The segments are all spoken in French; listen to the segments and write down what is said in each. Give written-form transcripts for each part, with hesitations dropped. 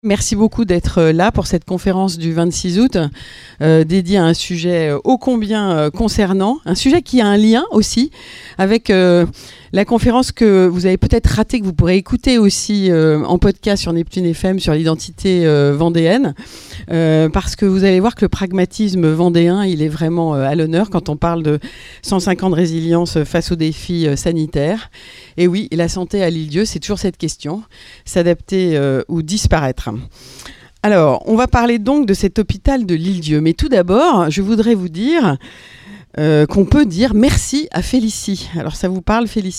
Merci beaucoup d'être là pour cette conférence du 26 août dédiée à un sujet ô combien concernant, un sujet qui a un lien aussi avec la conférence que vous avez peut-être ratée, que vous pourrez écouter aussi en podcast sur Neptune FM sur l'identité vendéenne, parce que vous allez voir que le pragmatisme vendéen, il est vraiment à l'honneur quand on parle de 105 ans de résilience face aux défis sanitaires. Et oui, la santé à l'île-Dieu, c'est toujours cette question, s'adapter ou disparaître. Alors, on va parler donc de cet hôpital de l'île-Dieu. Mais tout d'abord, je voudrais vous dire qu'on peut dire merci à Félicie. Alors, ça vous parle, Félicie ?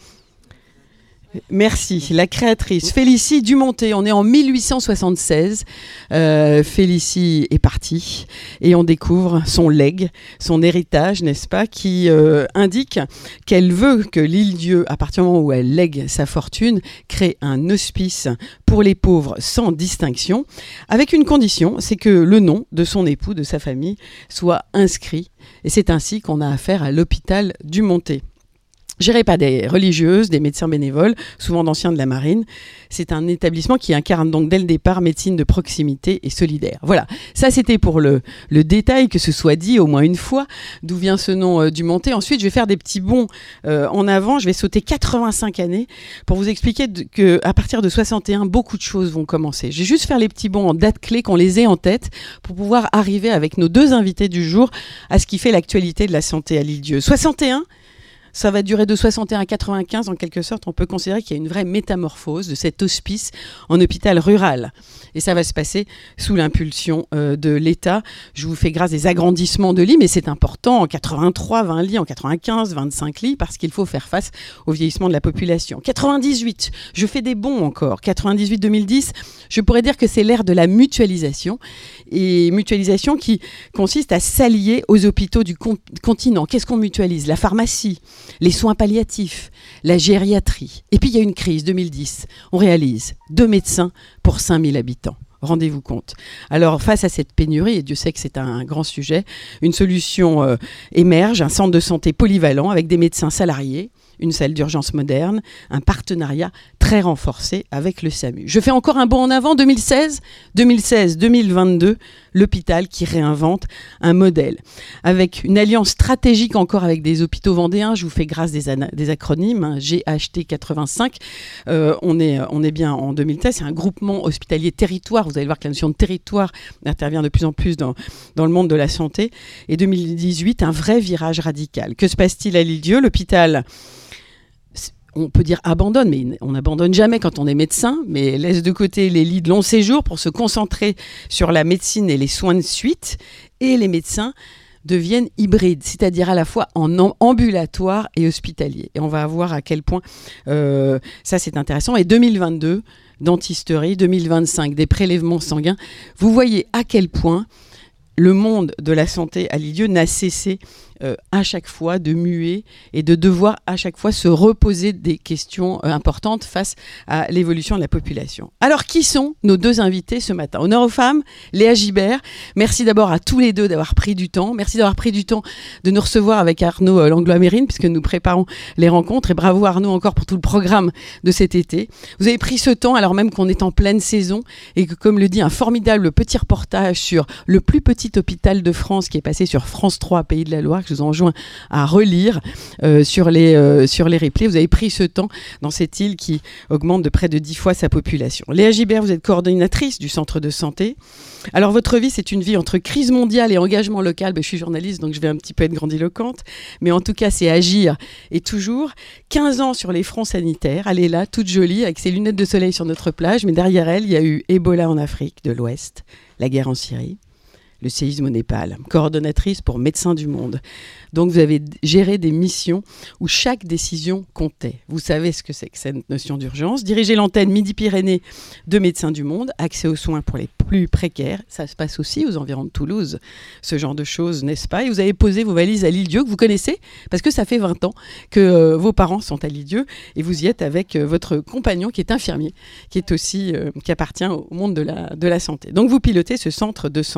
Merci, la créatrice Félicie Dumonté. On est en 1876. Félicie est partie et on découvre son legs, son héritage, n'est-ce pas, qui indique qu'elle veut que l'île-Dieu, à partir du moment où elle lègue sa fortune, crée un hospice pour les pauvres sans distinction, avec une condition, c'est que le nom de son époux, de sa famille, soit inscrit. Et c'est ainsi qu'on a affaire à l'hôpital Dumonté. Géré par des religieuses, des médecins bénévoles, souvent d'anciens de la marine. C'est un établissement qui incarne donc dès le départ médecine de proximité et solidaire. Voilà, ça c'était pour le détail, que ce soit dit au moins une fois, d'où vient ce nom Dumonté. Ensuite, je vais faire des petits bonds en avant, je vais sauter 85 années pour vous expliquer qu'à partir de 61, beaucoup de choses vont commencer. Je vais juste faire les petits bonds en dates clés, qu'on les ait en tête, pour pouvoir arriver avec nos deux invités du jour à ce qui fait l'actualité de la santé à l'île-Dieu. 61, ça va durer de 61 à 95, en quelque sorte. On peut considérer qu'il y a une vraie métamorphose de cet hospice en hôpital rural. Et ça va se passer sous l'impulsion de l'État. Je vous fais grâce des agrandissements de lits, mais c'est important. En 83, 20 lits, en 95, 25 lits, parce qu'il faut faire face au vieillissement de la population. 98, je fais des bons encore. 98-2010, je pourrais dire que c'est l'ère de la mutualisation. Et mutualisation qui consiste à s'allier aux hôpitaux du continent. Qu'est-ce qu'on mutualise ? La pharmacie, les soins palliatifs, la gériatrie. Et puis il y a une crise, 2010. On réalise 2 médecins pour 5000 habitants. Rendez-vous compte. Alors, face à cette pénurie, et Dieu sait que c'est un grand sujet, une solution émerge, un centre de santé polyvalent avec des médecins salariés, une salle d'urgence moderne, un partenariat très renforcé avec le SAMU. Je fais encore un bond en avant, 2016-2022, l'hôpital qui réinvente un modèle. Avec une alliance stratégique encore avec des hôpitaux vendéens, je vous fais grâce des acronymes, GHT 85, on est bien en 2016, c'est un groupement hospitalier territoire, vous allez voir que la notion de territoire intervient de plus en plus dans le monde de la santé, et 2018, un vrai virage radical. Que se passe-t-il à l'île-Dieu ? L'hôpital, on peut dire abandonne, mais on n'abandonne jamais quand on est médecin, mais laisse de côté les lits de long séjour pour se concentrer sur la médecine et les soins de suite. Et les médecins deviennent hybrides, c'est-à-dire à la fois en ambulatoire et hospitalier. Et on va voir à quel point ça c'est intéressant. Et 2022, dentisterie, 2025, des prélèvements sanguins. Vous voyez à quel point le monde de la santé à l'île-Dieu n'a cessé à chaque fois de muer et de devoir à chaque fois se reposer des questions importantes face à l'évolution de la population. Alors, qui sont nos deux invités ce matin ? Honneur aux femmes, Léa Gibert. Merci d'abord à tous les deux d'avoir pris du temps. Merci d'avoir pris du temps de nous recevoir avec Arnaud Langlois-Mérine, puisque nous préparons les rencontres. Et bravo Arnaud encore pour tout le programme de cet été. Vous avez pris ce temps alors même qu'on est en pleine saison et que, comme le dit un formidable petit reportage sur le plus petit hôpital de France qui est passé sur France 3, Pays de la Loire, que je vous enjoins à relire sur les replays. Vous avez pris ce temps dans cette île qui augmente de près de 10 fois sa population. Léa Gibert, vous êtes coordinatrice du centre de santé. Alors, votre vie, c'est une vie entre crise mondiale et engagement local. Je suis journaliste, donc je vais un petit peu être grandiloquente. Mais en tout cas, c'est agir et toujours. 15 ans sur les fronts sanitaires. Elle est là, toute jolie, avec ses lunettes de soleil sur notre plage. Mais derrière elle, il y a eu Ebola en Afrique de l'Ouest, la guerre en Syrie, le séisme au Népal, coordonnatrice pour Médecins du Monde. Donc vous avez géré des missions où chaque décision comptait. Vous savez ce que c'est que cette notion d'urgence. Diriger l'antenne Midi-Pyrénées de Médecins du Monde, accès aux soins pour les plus précaires. Ça se passe aussi aux environs de Toulouse, ce genre de choses, n'est-ce pas ? Et vous avez posé vos valises à l'île-Dieu, que vous connaissez, parce que ça fait 20 ans que vos parents sont à l'île-Dieu, et vous y êtes avec votre compagnon qui est infirmier, qui est aussi qui appartient au monde de la santé. Donc vous pilotez ce centre de santé.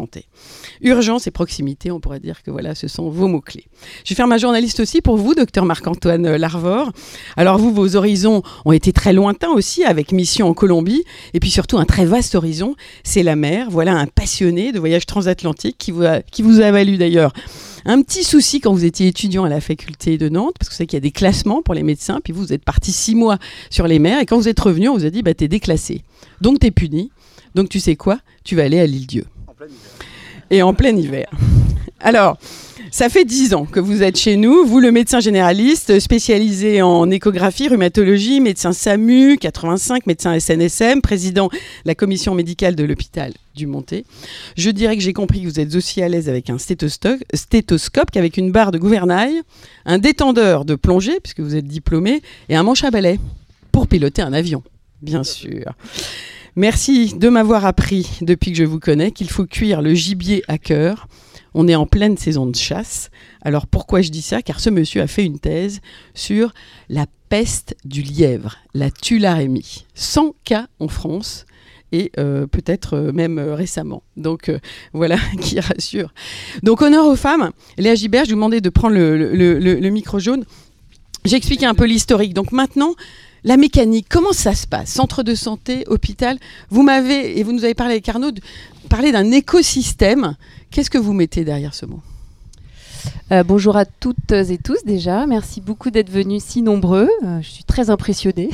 Urgence et proximité, on pourrait dire que voilà, ce sont vos mots-clés. Je vais faire ma journaliste aussi pour vous, docteur Marc-Antoine Larvor. Alors vous, vos horizons ont été très lointains aussi, avec mission en Colombie, et puis surtout un très vaste horizon, c'est la mer. Voilà un passionné de voyage transatlantique qui vous a valu d'ailleurs un petit souci quand vous étiez étudiant à la faculté de Nantes, parce que vous savez qu'il y a des classements pour les médecins, puis vous êtes parti 6 mois sur les mers, et quand vous êtes revenu, on vous a dit, t'es déclassé. Donc t'es puni. Donc tu sais quoi ? Tu vas aller à l'Île-Dieu. En plein hiver. Et en plein hiver. Alors, ça fait 10 ans que vous êtes chez nous, vous le médecin généraliste, spécialisé en échographie, rhumatologie, médecin SAMU, 85, médecin SNSM, président de la commission médicale de l'hôpital du Montet. Je dirais que j'ai compris que vous êtes aussi à l'aise avec un stéthoscope qu'avec une barre de gouvernail, un détendeur de plongée, puisque vous êtes diplômé, et un manche à balai pour piloter un avion, bien sûr. Merci de m'avoir appris, depuis que je vous connais, qu'il faut cuire le gibier à cœur. On est en pleine saison de chasse. Alors pourquoi je dis ça ? Car ce monsieur a fait une thèse sur la peste du lièvre, la tularemie. 100 cas en France et peut-être même récemment. Donc voilà qui rassure. Donc honneur aux femmes. Léa Gibert, je vous demandais de prendre le micro jaune. J'ai expliqué un peu l'historique. Donc maintenant, la mécanique, comment ça se passe ? Centre de santé, hôpital. Vous m'avez, et vous nous avez parlé avec Arnaud, parlé d'un écosystème. Qu'est-ce que vous mettez derrière ce mot ? Bonjour à toutes et tous déjà. Merci beaucoup d'être venus si nombreux. Je suis très impressionnée.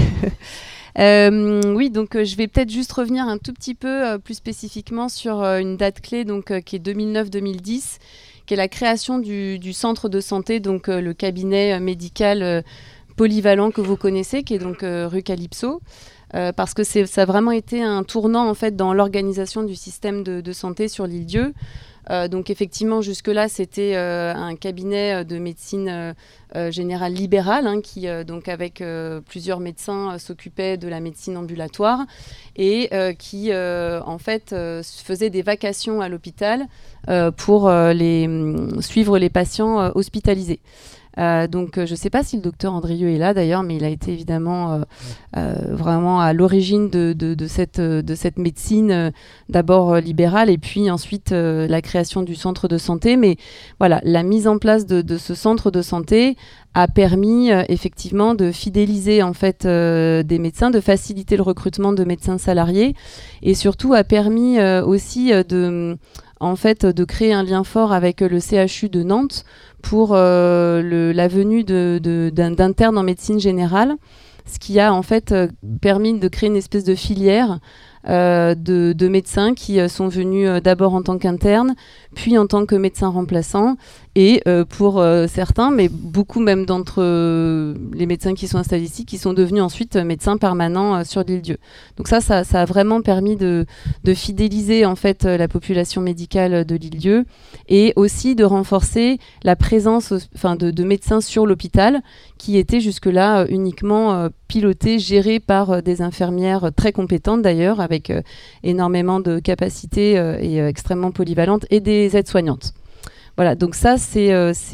Oui, donc je vais peut-être juste revenir un tout petit peu plus spécifiquement sur une date clé qui est 2009-2010, qui est la création du centre de santé, donc le cabinet médical polyvalent que vous connaissez, qui est donc rue Calypso. Parce que ça a vraiment été un tournant en fait dans l'organisation du système de santé sur l'Île-Dieu. Donc effectivement, jusque-là, c'était un cabinet de médecine générale libérale qui, donc avec plusieurs médecins, s'occupait de la médecine ambulatoire et qui, en fait, faisait des vacations à l'hôpital pour suivre les patients hospitalisés. Donc je ne sais pas si le docteur Andrieux est là d'ailleurs, mais il a été évidemment vraiment à l'origine de cette médecine d'abord libérale et puis ensuite la création du centre de santé. Mais voilà, la mise en place de ce centre de santé a permis effectivement de fidéliser en fait des médecins, de faciliter le recrutement de médecins salariés et surtout a permis aussi de créer un lien fort avec le CHU de Nantes pour la venue d'internes en médecine générale, ce qui a en fait permis de créer une espèce de filière de médecins qui sont venus d'abord en tant qu'internes, puis en tant que médecins remplaçants, et pour certains, mais beaucoup même d'entre les médecins qui sont installés ici, qui sont devenus ensuite médecins permanents sur l'Île-Dieu. Donc ça a vraiment permis de fidéliser en fait la population médicale de l'Île-Dieu et aussi de renforcer la présence de médecins sur l'hôpital qui étaient jusque-là uniquement pilotés, gérés par des infirmières très compétentes d'ailleurs, avec énormément de capacités et extrêmement polyvalentes, et des aides-soignantes. Voilà, donc ça, c'est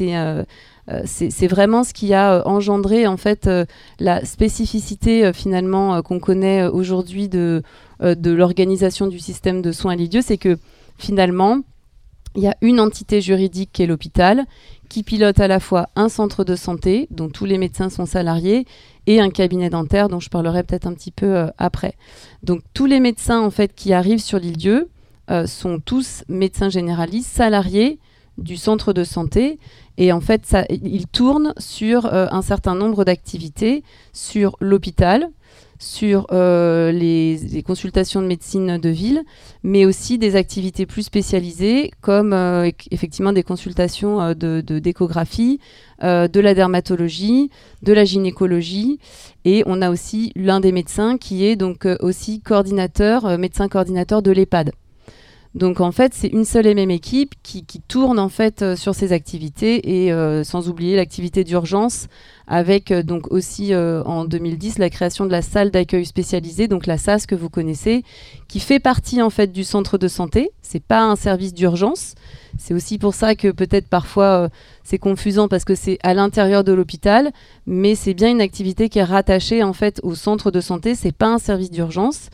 vraiment ce qui a engendré en fait la spécificité finalement qu'on connaît aujourd'hui de l'organisation du système de soins à l'Île-Dieu, c'est que finalement, il y a une entité juridique qui est l'hôpital, qui pilote à la fois un centre de santé, dont tous les médecins sont salariés, et un cabinet dentaire, dont je parlerai peut-être un petit peu après. Donc tous les médecins en fait qui arrivent sur l'Île-Dieu sont tous médecins généralistes salariés du centre de santé, et en fait ils tournent sur un certain nombre d'activités, sur l'hôpital, sur les consultations de médecine de ville, mais aussi des activités plus spécialisées comme effectivement des consultations d'échographie, de la dermatologie, de la gynécologie, et on a aussi l'un des médecins qui est donc aussi médecin coordinateur de l'EHPAD. Donc en fait, c'est une seule et même équipe qui tourne en fait sur ces activités, et sans oublier l'activité d'urgence avec donc aussi en 2010 la création de la salle d'accueil spécialisée, donc la SAS que vous connaissez, qui fait partie en fait du centre de santé. C'est pas un service d'urgence. C'est aussi pour ça que peut-être parfois c'est confusant parce que c'est à l'intérieur de l'hôpital, mais c'est bien une activité qui est rattachée en fait au centre de santé. C'est pas un service d'urgence.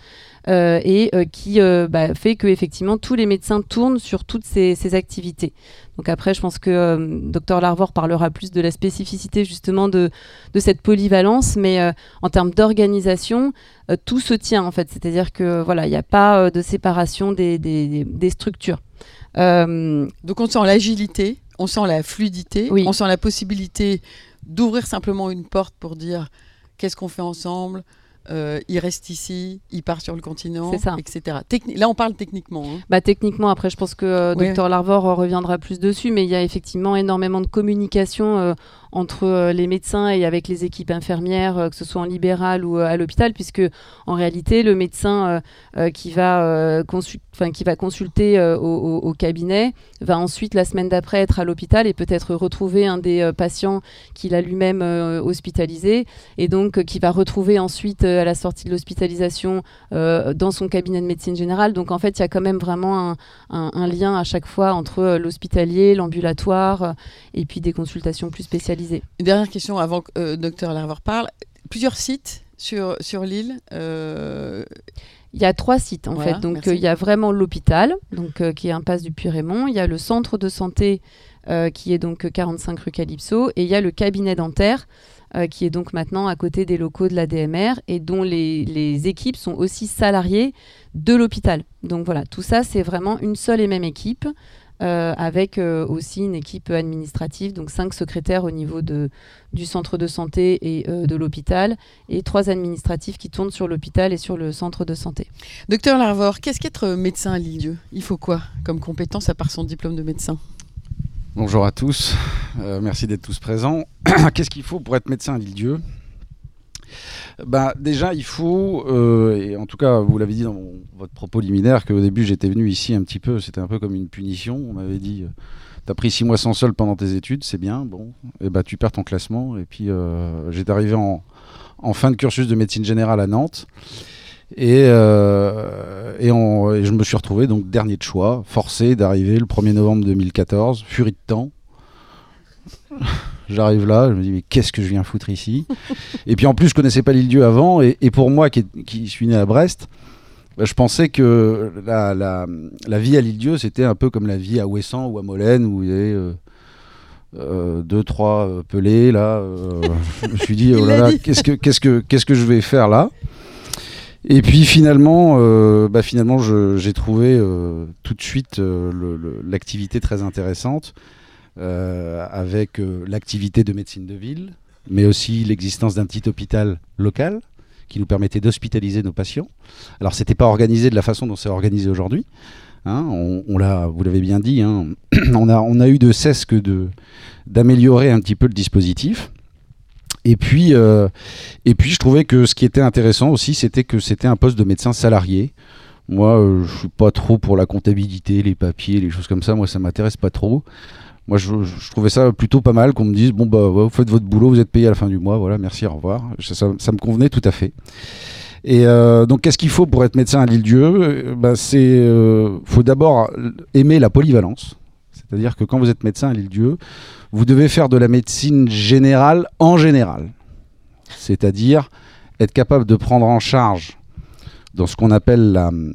qui fait que effectivement tous les médecins tournent sur toutes ces activités. Donc après, je pense que Dr Larvor parlera plus de la spécificité justement de cette polyvalence, mais en termes d'organisation, tout se tient en fait. C'est-à-dire que voilà, il n'y a pas de séparation des structures. Donc on sent l'agilité, on sent la fluidité, oui. On sent la possibilité d'ouvrir simplement une porte pour dire qu'est-ce qu'on fait ensemble. Il reste ici, il part sur le continent, etc. Là, on parle techniquement. Hein. Techniquement, après, je pense que Dr Larvor reviendra plus dessus, mais il y a effectivement énormément de communication entre les médecins et avec les équipes infirmières, que ce soit en libéral ou à l'hôpital, puisque en réalité, le médecin qui va consulter au cabinet va ensuite, la semaine d'après, être à l'hôpital et peut-être retrouver un des patients qu'il a lui-même hospitalisé, et donc qui va retrouver ensuite à la sortie de l'hospitalisation dans son cabinet de médecine générale. Donc en fait, il y a quand même vraiment un lien à chaque fois entre l'hospitalier, l'ambulatoire et puis des consultations plus spécialisées. Une dernière question avant que Dr Larvor parle. Plusieurs sites sur l'île Il y a 3 sites en fait. Donc il y a vraiment l'hôpital, qui est impasse du Puy-Raymond. Il y a le centre de santé qui est donc 45 rue Calypso, et il y a le cabinet dentaire qui est donc maintenant à côté des locaux de la DMR et dont les équipes sont aussi salariées de l'hôpital. Donc voilà, tout ça c'est vraiment une seule et même équipe. Avec aussi une équipe administrative, donc 5 secrétaires au niveau du centre de santé et de l'hôpital, et 3 administratifs qui tournent sur l'hôpital et sur le centre de santé. Docteur Larvor, qu'est-ce qu'être médecin à l'île-Dieu ? Il faut quoi comme compétence à part son diplôme de médecin ? Bonjour à tous, merci d'être tous présents. Qu'est-ce qu'il faut pour être médecin à l'île-Dieu ? Déjà, il faut, et en tout cas, vous l'avez dit dans votre propos liminaire, qu'au début, j'étais venu ici un petit peu, c'était un peu comme une punition. On m'avait dit, t'as pris 6 mois sans solde pendant tes études, c'est bien, bon, et tu perds ton classement. Et puis, j'étais arrivé en fin de cursus de médecine générale à Nantes, et je me suis retrouvé donc dernier de choix, forcé d'arriver le 1er novembre 2014, furie de temps. J'arrive là, je me dis mais qu'est-ce que je viens foutre ici ? Et puis en plus je connaissais pas l'île-Dieu avant, et pour moi qui suis né à Brest, je pensais que la vie à l'île-Dieu c'était un peu comme la vie à Ouessant ou à Molène, où il y avait 2-3 pelés là. Je me suis dit oh là là, qu'est-ce que je vais faire là ? Et puis finalement j'ai trouvé tout de suite l'activité très intéressante. Avec l'activité de médecine de ville, mais aussi l'existence d'un petit hôpital local qui nous permettait d'hospitaliser nos patients. Alors, ce n'était pas organisé de la façon dont c'est organisé aujourd'hui. Hein, vous l'avez bien dit, hein, on a eu de cesse que d'améliorer un petit peu le dispositif. Et puis, je trouvais que ce qui était intéressant aussi, c'était que c'était un poste de médecin salarié. Moi, je ne suis pas trop pour la comptabilité, les papiers, les choses comme ça. Moi, ça ne m'intéresse pas trop. Moi, je trouvais ça plutôt pas mal qu'on me dise vous faites votre boulot, vous êtes payé à la fin du mois, voilà, merci, au revoir. Ça me convenait tout à fait. Et donc, qu'est-ce qu'il faut pour être médecin à l'île-Dieu ? Faut d'abord aimer la polyvalence. C'est-à-dire que quand vous êtes médecin à l'île-Dieu, vous devez faire de la médecine générale en général. C'est-à-dire être capable de prendre en charge, dans ce qu'on appelle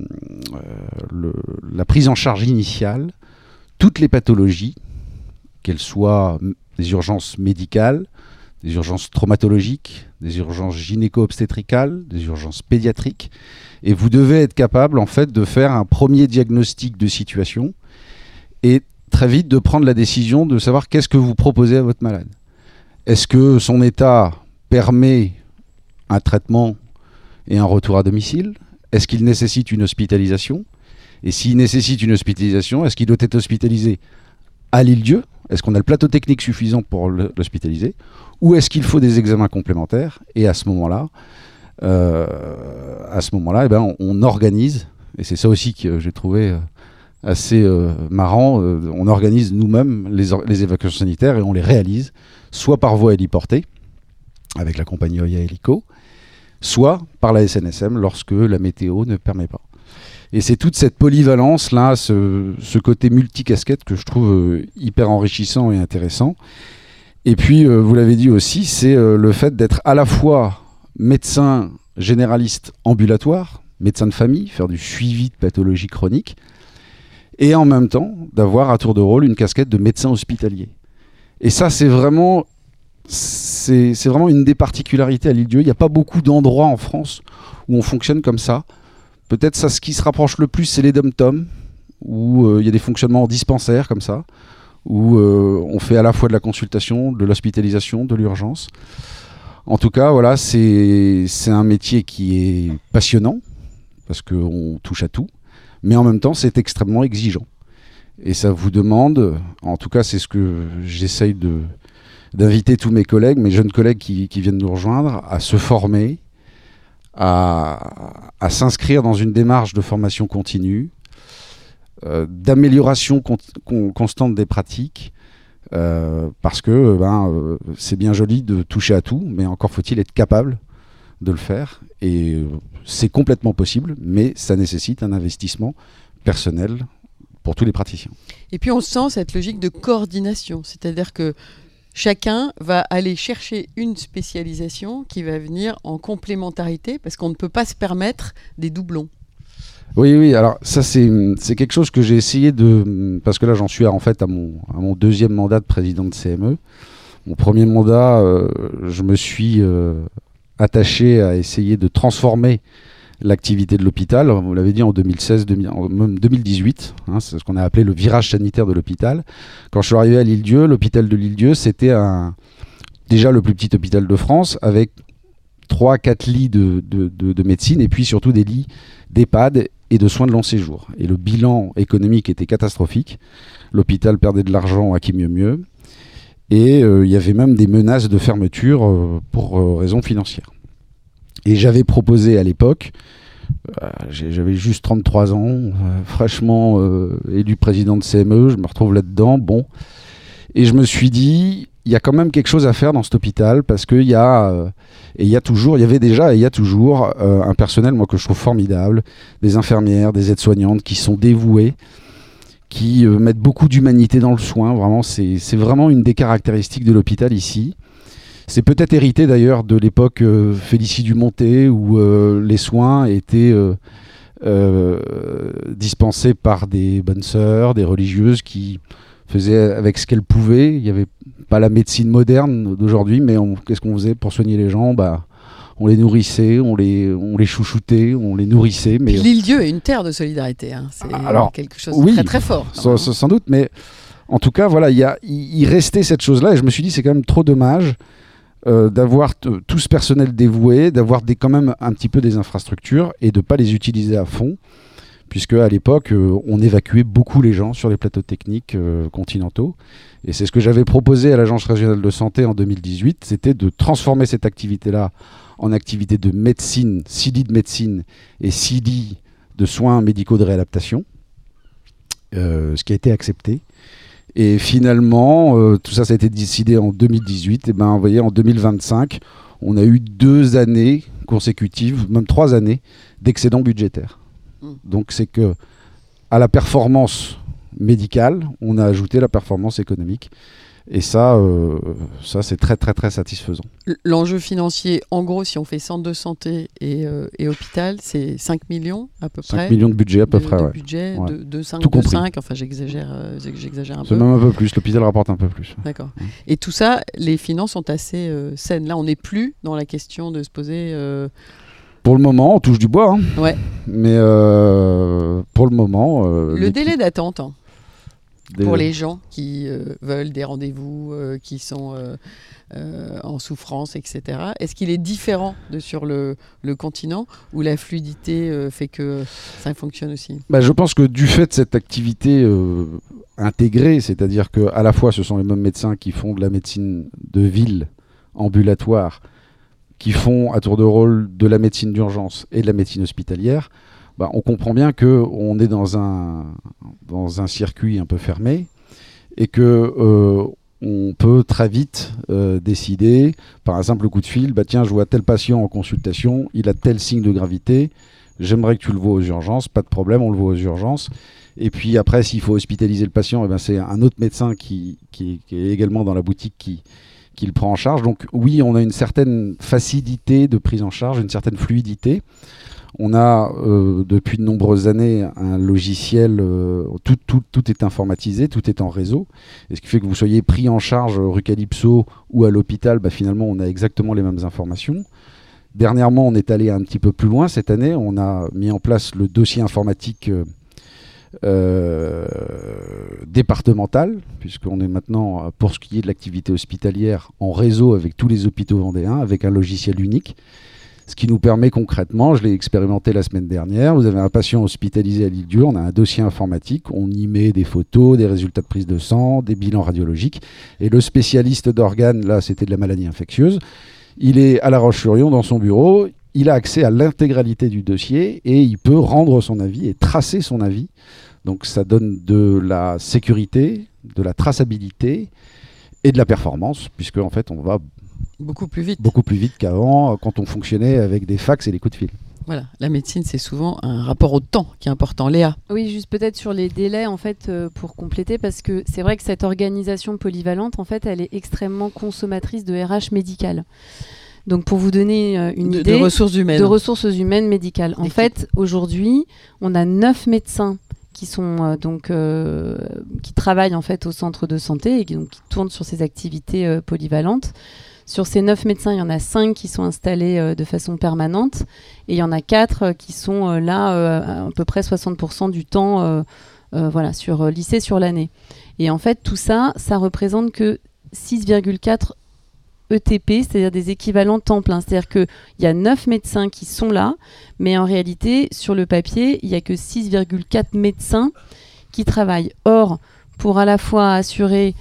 la prise en charge initiale, toutes les pathologies, qu'elles soient des urgences médicales, des urgences traumatologiques, des urgences gynéco-obstétricales, des urgences pédiatriques. Et vous devez être capable, en fait, de faire un premier diagnostic de situation et très vite de prendre la décision de savoir qu'est-ce que vous proposez à votre malade. Est-ce que son état permet un traitement et un retour à domicile ? Est-ce qu'il nécessite une hospitalisation ? Et s'il nécessite une hospitalisation, est-ce qu'il doit être hospitalisé à l'île-Dieu ? Est-ce qu'on a le plateau technique suffisant pour l'hospitaliser ? Ou est-ce qu'il faut des examens complémentaires ? Et à ce moment-là, on organise, et c'est ça aussi que j'ai trouvé assez marrant, on organise nous-mêmes les évacuations sanitaires et on les réalise, soit par voie héliportée, avec la compagnie Oya Hélico, soit par la SNSM lorsque la météo ne permet pas. Et c'est toute cette polyvalence-là, ce côté multicasquette que je trouve hyper enrichissant et intéressant. Et puis, vous l'avez dit aussi, c'est le fait d'être à la fois médecin généraliste ambulatoire, médecin de famille, faire du suivi de pathologie chronique, et en même temps d'avoir à tour de rôle une casquette de médecin hospitalier. Et ça, c'est vraiment une des particularités à l'Île-d'Yeu. Il n'y a pas beaucoup d'endroits en France où on fonctionne comme ça. Peut-être ça, ce qui se rapproche le plus, c'est les dom-toms, où il y a des fonctionnements en dispensaire comme ça, où on fait à la fois de la consultation, de l'hospitalisation, de l'urgence. En tout cas, voilà, c'est un métier qui est passionnant, parce qu'on touche à tout, mais en même temps, c'est extrêmement exigeant. Et ça vous demande, en tout cas, c'est ce que j'essaye d'inviter tous mes collègues, mes jeunes collègues qui viennent nous rejoindre, à se former, à s'inscrire dans une démarche de formation continue, d'amélioration constante des pratiques, parce que c'est bien joli de toucher à tout, mais encore faut-il être capable de le faire. Et c'est complètement possible, mais ça nécessite un investissement personnel pour tous les praticiens. Et puis on sent cette logique de coordination, c'est-à-dire que chacun va aller chercher une spécialisation qui va venir en complémentarité, parce qu'on ne peut pas se permettre des doublons. Oui, alors ça c'est quelque chose que j'ai essayé parce que là j'en suis en fait à mon deuxième mandat de président de CME. Mon premier mandat, je me suis attaché à essayer de transformer l'activité de l'hôpital. Vous l'avez dit, en 2016, même 2018, c'est ce qu'on a appelé le virage sanitaire de l'hôpital. Quand je suis arrivé à l'Île-d'Yeu, l'hôpital de l'Île-d'Yeu, c'était déjà le plus petit hôpital de France, avec 3-4 lits de médecine, et puis surtout des lits d'EHPAD et de soins de long séjour. Et le bilan économique était catastrophique. L'hôpital perdait de l'argent à qui mieux mieux. Et il y avait même des menaces de fermeture pour raisons financières. Et j'avais proposé à l'époque, j'avais juste 33 ans, fraîchement élu président de CME, je me retrouve là-dedans, bon. Et je me suis dit, il y a quand même quelque chose à faire dans cet hôpital, parce qu'il y a, il y a toujours un personnel, moi, que je trouve formidable, des infirmières, des aides-soignantes qui sont dévouées, qui mettent beaucoup d'humanité dans le soin. Vraiment, c'est vraiment une des caractéristiques de l'hôpital ici. C'est peut-être hérité d'ailleurs de l'époque Félicie Dumontet, où les soins étaient dispensés par des bonnes sœurs, des religieuses qui faisaient avec ce qu'elles pouvaient. Il n'y avait pas la médecine moderne d'aujourd'hui, mais qu'est-ce qu'on faisait pour soigner les gens ? On les nourrissait, on les chouchoutait, on les nourrissait. Mais l'Île-d'Yeu est une terre de solidarité. C'est quelque chose de très très fort. Sans doute, mais en tout cas, voilà, il restait cette chose-là, et je me suis dit, c'est quand même trop dommage d'avoir tout ce personnel dévoué, d'avoir quand même un petit peu des infrastructures et de ne pas les utiliser à fond, puisque à l'époque, on évacuait beaucoup les gens sur les plateaux techniques continentaux. Et c'est ce que j'avais proposé à l'Agence régionale de santé en 2018, c'était de transformer cette activité-là en activité de médecine, 6 lits de médecine et 6 lits de soins médicaux de réadaptation, ce qui a été accepté. Et finalement, tout ça a été décidé en 2018. Et vous voyez, en 2025, on a eu 2 années consécutives, même 3 années, d'excédent budgétaire. Donc c'est que à la performance médicale, on a ajouté la performance économique. Et ça c'est très très très satisfaisant. L'enjeu financier, en gros, si on fait centre de santé et hôpital, c'est 5 millions à peu près. 5 millions de budget à peu près, budget, ouais. de 5, tout compris. 5, enfin j'exagère un peu. C'est même un peu plus, l'hôpital rapporte un peu plus. D'accord. Et tout ça, les finances sont assez saines. Là, on n'est plus dans la question de se poser... Pour le moment, on touche du bois. Ouais. Mais pour le moment... le délai d'attente pour les gens qui veulent des rendez-vous, qui sont en souffrance, etc. Est-ce qu'il est différent sur le continent, où la fluidité fait que ça fonctionne aussi ? Je pense que du fait de cette activité intégrée, c'est-à-dire qu'à la fois ce sont les mêmes médecins qui font de la médecine de ville ambulatoire, qui font à tour de rôle de la médecine d'urgence et de la médecine hospitalière, on comprend bien qu'on est dans un circuit un peu fermé et qu'on peut très vite décider, par un simple coup de fil, tiens, je vois tel patient en consultation, il a tel signe de gravité, j'aimerais que tu le vois aux urgences, pas de problème, on le voit aux urgences. Et puis après, s'il faut hospitaliser le patient, c'est un autre médecin qui est également dans la boutique qui le prend en charge. Donc oui, on a une certaine facilité de prise en charge, une certaine fluidité. On a depuis de nombreuses années un logiciel, tout est informatisé, tout est en réseau. Et ce qui fait que vous soyez pris en charge rue Calypso ou à l'hôpital, finalement on a exactement les mêmes informations. Dernièrement, on est allé un petit peu plus loin. Cette année, on a mis en place le dossier informatique départemental, puisqu'on est maintenant, pour ce qui est de l'activité hospitalière, en réseau avec tous les hôpitaux vendéens, avec un logiciel unique. Ce qui nous permet concrètement, je l'ai expérimenté la semaine dernière, vous avez un patient hospitalisé à l'Île-d'Yeu, on a un dossier informatique, on y met des photos, des résultats de prise de sang, des bilans radiologiques. Et le spécialiste d'organes, là c'était de la maladie infectieuse, il est à La Roche-sur-Yon dans son bureau, il a accès à l'intégralité du dossier et il peut rendre son avis et tracer son avis. Donc ça donne de la sécurité, de la traçabilité et de la performance, puisque en fait on va beaucoup plus vite qu'avant, quand on fonctionnait avec des fax et des coups de fil. Voilà, la médecine, c'est souvent un rapport au temps qui est important. Léa? Oui, juste peut-être sur les délais, en fait, pour compléter, parce que c'est vrai que cette organisation polyvalente, en fait, elle est extrêmement consommatrice de RH médical. Donc, pour vous donner une idée... De ressources humaines. De ressources humaines médicales. En fait, aujourd'hui, on a 9 médecins qui sont qui travaillent en fait au centre de santé et qui tournent sur ces activités polyvalentes. Sur ces 9 médecins, il y en a 5 qui sont installés de façon permanente et il y en a 4 qui sont là à peu près 60% du temps lycée sur l'année. Et en fait, tout ça, ça représente que 6,4 ETP, c'est-à-dire des équivalents temps plein. C'est-à-dire qu'il y a 9 médecins qui sont là, mais en réalité, sur le papier, il n'y a que 6,4 médecins qui travaillent. Or, pour à la fois assurer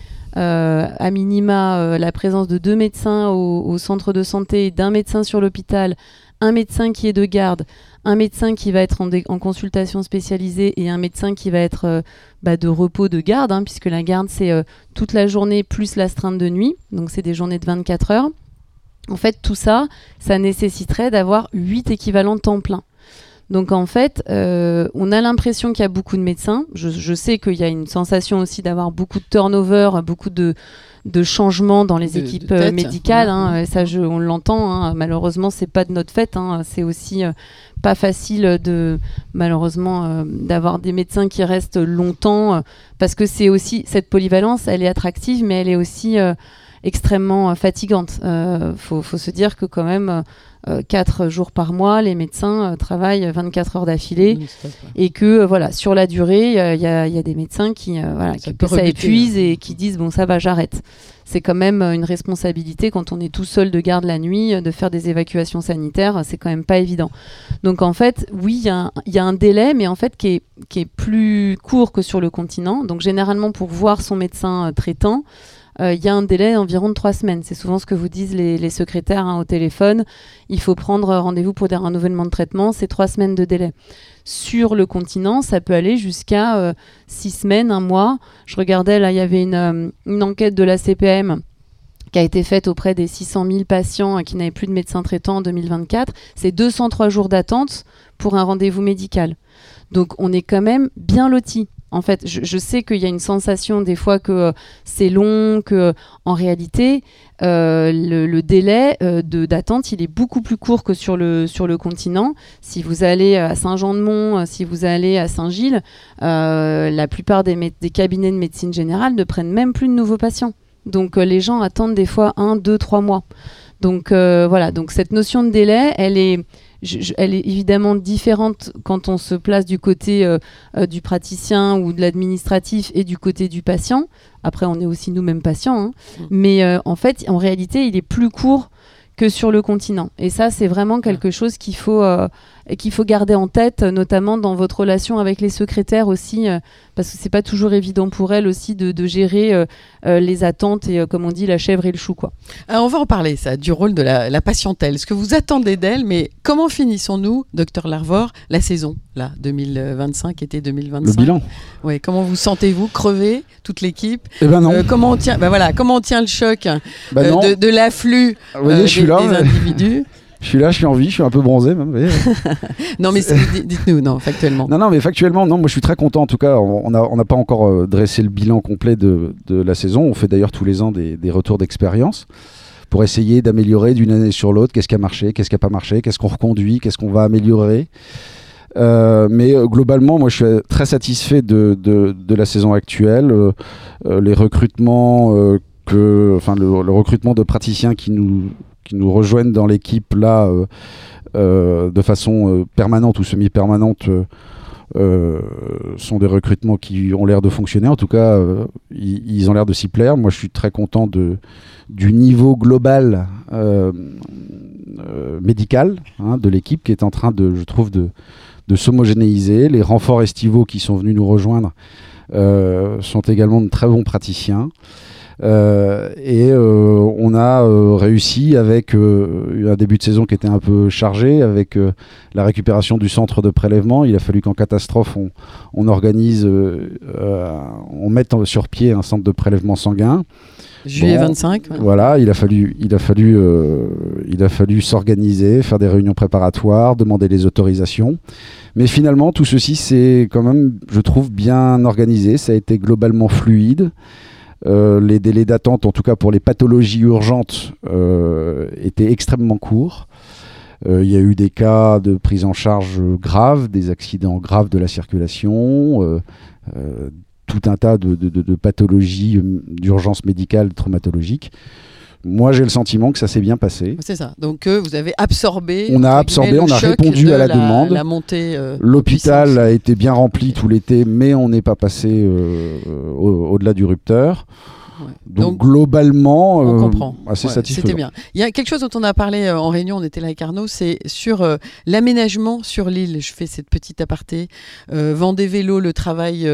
à minima la présence de 2 médecins au centre de santé, d'un médecin sur l'hôpital, un médecin qui est de garde, un médecin qui va être en consultation spécialisée et un médecin qui va être de repos de garde, puisque la garde c'est toute la journée plus l'astreinte de nuit, donc c'est des journées de 24 heures. En fait, tout ça, ça nécessiterait d'avoir 8 équivalents temps plein. Donc en fait, on a l'impression qu'il y a beaucoup de médecins. Je sais qu'il y a une sensation aussi d'avoir beaucoup de turnover, beaucoup de changements dans les équipes médicales. Ça, on l'entend. Malheureusement, c'est pas de notre fait. C'est aussi pas facile malheureusement d'avoir des médecins qui restent longtemps parce que c'est aussi cette polyvalence. Elle est attractive, mais elle est aussi extrêmement fatigante. Faut se dire que quand même 4 jours par mois, les médecins travaillent 24 heures d'affilée et que sur la durée, il y a des médecins que ça épuise et qui disent bon ça va, j'arrête. C'est quand même une responsabilité quand on est tout seul de garde la nuit, de faire des évacuations sanitaires, c'est quand même pas évident. Donc en fait, oui, il y a un délai, mais en fait qui est plus court que sur le continent. Donc généralement pour voir son médecin traitant, il y a un délai d'environ de 3 semaines. C'est souvent ce que vous disent les secrétaires au téléphone. Il faut prendre rendez-vous pour des renouvellements de traitement. C'est 3 semaines de délai. Sur le continent, ça peut aller jusqu'à 6 semaines, 1 mois. Je regardais, là, il y avait une enquête de la CPM qui a été faite auprès des 600 000 patients qui n'avaient plus de médecin traitant en 2024. C'est 203 jours d'attente pour un rendez-vous médical. Donc, on est quand même bien lotis. En fait, je sais qu'il y a une sensation des fois que c'est long, que en réalité, le délai d'attente, il est beaucoup plus court que sur le continent. Si vous allez à Saint-Jean-de-Mont, si vous allez à Saint-Gilles, la plupart des cabinets de médecine générale ne prennent même plus de nouveaux patients. Donc, les gens attendent des fois 1, 2, 3 mois. Donc, Donc, cette notion de délai, elle est évidemment différente quand on se place du côté du praticien ou de l'administratif et du côté du patient. Après, on est aussi nous-mêmes patients. Mais en fait, en réalité, il est plus court que sur le continent. Et ça, c'est vraiment quelque chose qu'il faut garder en tête, notamment dans votre relation avec les secrétaires aussi, parce que c'est pas toujours évident pour elles aussi de gérer les attentes et, comme on dit, la chèvre et le chou, quoi. Alors, on va en parler, ça, du rôle de la patientèle. Ce que vous attendez d'elle, mais comment finissons-nous, docteur Larvor, la saison, là, 2025, été 2025? Le bilan. Oui, comment vous sentez-vous? Crevé, toute l'équipe? Eh ben non. Comment on tient le choc de l'afflux des individus? Je suis là, je suis en vie, je suis un peu bronzé même. Non, mais dites-nous, non, factuellement. Non, mais factuellement, non, moi je suis très content. En tout cas, on n'a pas encore dressé le bilan complet de la saison. On fait d'ailleurs tous les ans des retours d'expérience pour essayer d'améliorer d'une année sur l'autre qu'est-ce qui a marché, qu'est-ce qui n'a pas marché, qu'est-ce qu'on reconduit, qu'est-ce qu'on va améliorer. Mais globalement, moi, je suis très satisfait de la saison actuelle. Les recrutements, le recrutement de praticiens qui nous rejoignent dans l'équipe là, de façon permanente ou semi-permanente, sont des recrutements qui ont l'air de fonctionner. En tout cas, ils ont l'air de s'y plaire. Moi, je suis très content du niveau global médical de l'équipe qui est en train je trouve, de s'homogénéiser. Les renforts estivaux qui sont venus nous rejoindre sont également de très bons praticiens. On a réussi avec un début de saison qui était un peu chargé, avec la récupération du centre de prélèvement. Il a fallu qu'en catastrophe, on organise, on mette sur pied un centre de prélèvement sanguin. Juillet 25. Ouais. Voilà, il a fallu s'organiser, faire des réunions préparatoires, demander les autorisations. Mais finalement, tout ceci, c'est quand même, je trouve, bien organisé. Ça a été globalement fluide. Les délais d'attente, en tout cas pour les pathologies urgentes, étaient extrêmement courts. Il y a eu des cas de prise en charge graves, des accidents graves de la circulation, tout un tas de pathologies d'urgence médicale traumatologique. Moi, j'ai le sentiment que ça s'est bien passé. C'est ça. Donc, vous avez absorbé. On a répondu à la demande. La montée. L'hôpital a été bien rempli tout l'été, mais on n'est pas passé au-delà du rupteur. Ouais. Donc globalement, on comprend. Assez satisfaisant. C'était bien. Il y a quelque chose dont on a parlé en réunion, on était là avec Arnaud, c'est sur l'aménagement sur l'île. Je fais cette petite aparté. Vendée Vélo, le travail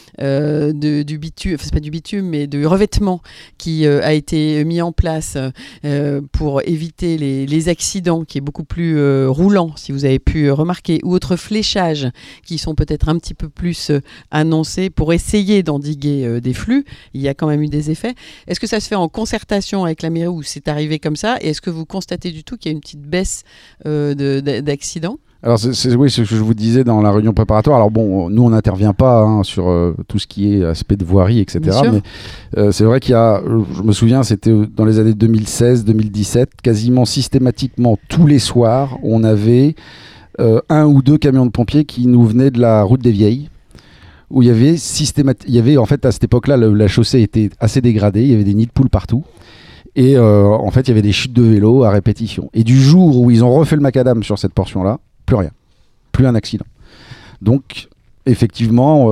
du bitume, enfin c'est pas du bitume, mais du revêtement qui a été mis en place pour éviter les accidents, qui est beaucoup plus roulant, si vous avez pu remarquer, ou autres fléchages qui sont peut-être un petit peu plus annoncés pour essayer d'endiguer des flux. Il y a quand même eu des effets. Est-ce que ça se fait en concertation avec la mairie ou c'est arrivé comme ça? Et est-ce que vous constatez du tout qu'il y a une petite baisse d'accidents? Alors oui, c'est ce que je vous disais dans la réunion préparatoire. Alors bon, nous on n'intervient pas sur tout ce qui est aspect de voirie, etc. Mais c'est vrai qu'il y a, je me souviens, c'était dans les années 2016-2017, quasiment systématiquement tous les soirs, on avait un ou deux camions de pompiers qui nous venaient de la route des Vieilles, où il y avait en fait à cette époque-là, la chaussée était assez dégradée, il y avait des nids de poules partout. Et en fait, il y avait des chutes de vélos à répétition. Et du jour où ils ont refait le macadam sur cette portion-là, plus rien. Plus un accident. Donc, effectivement,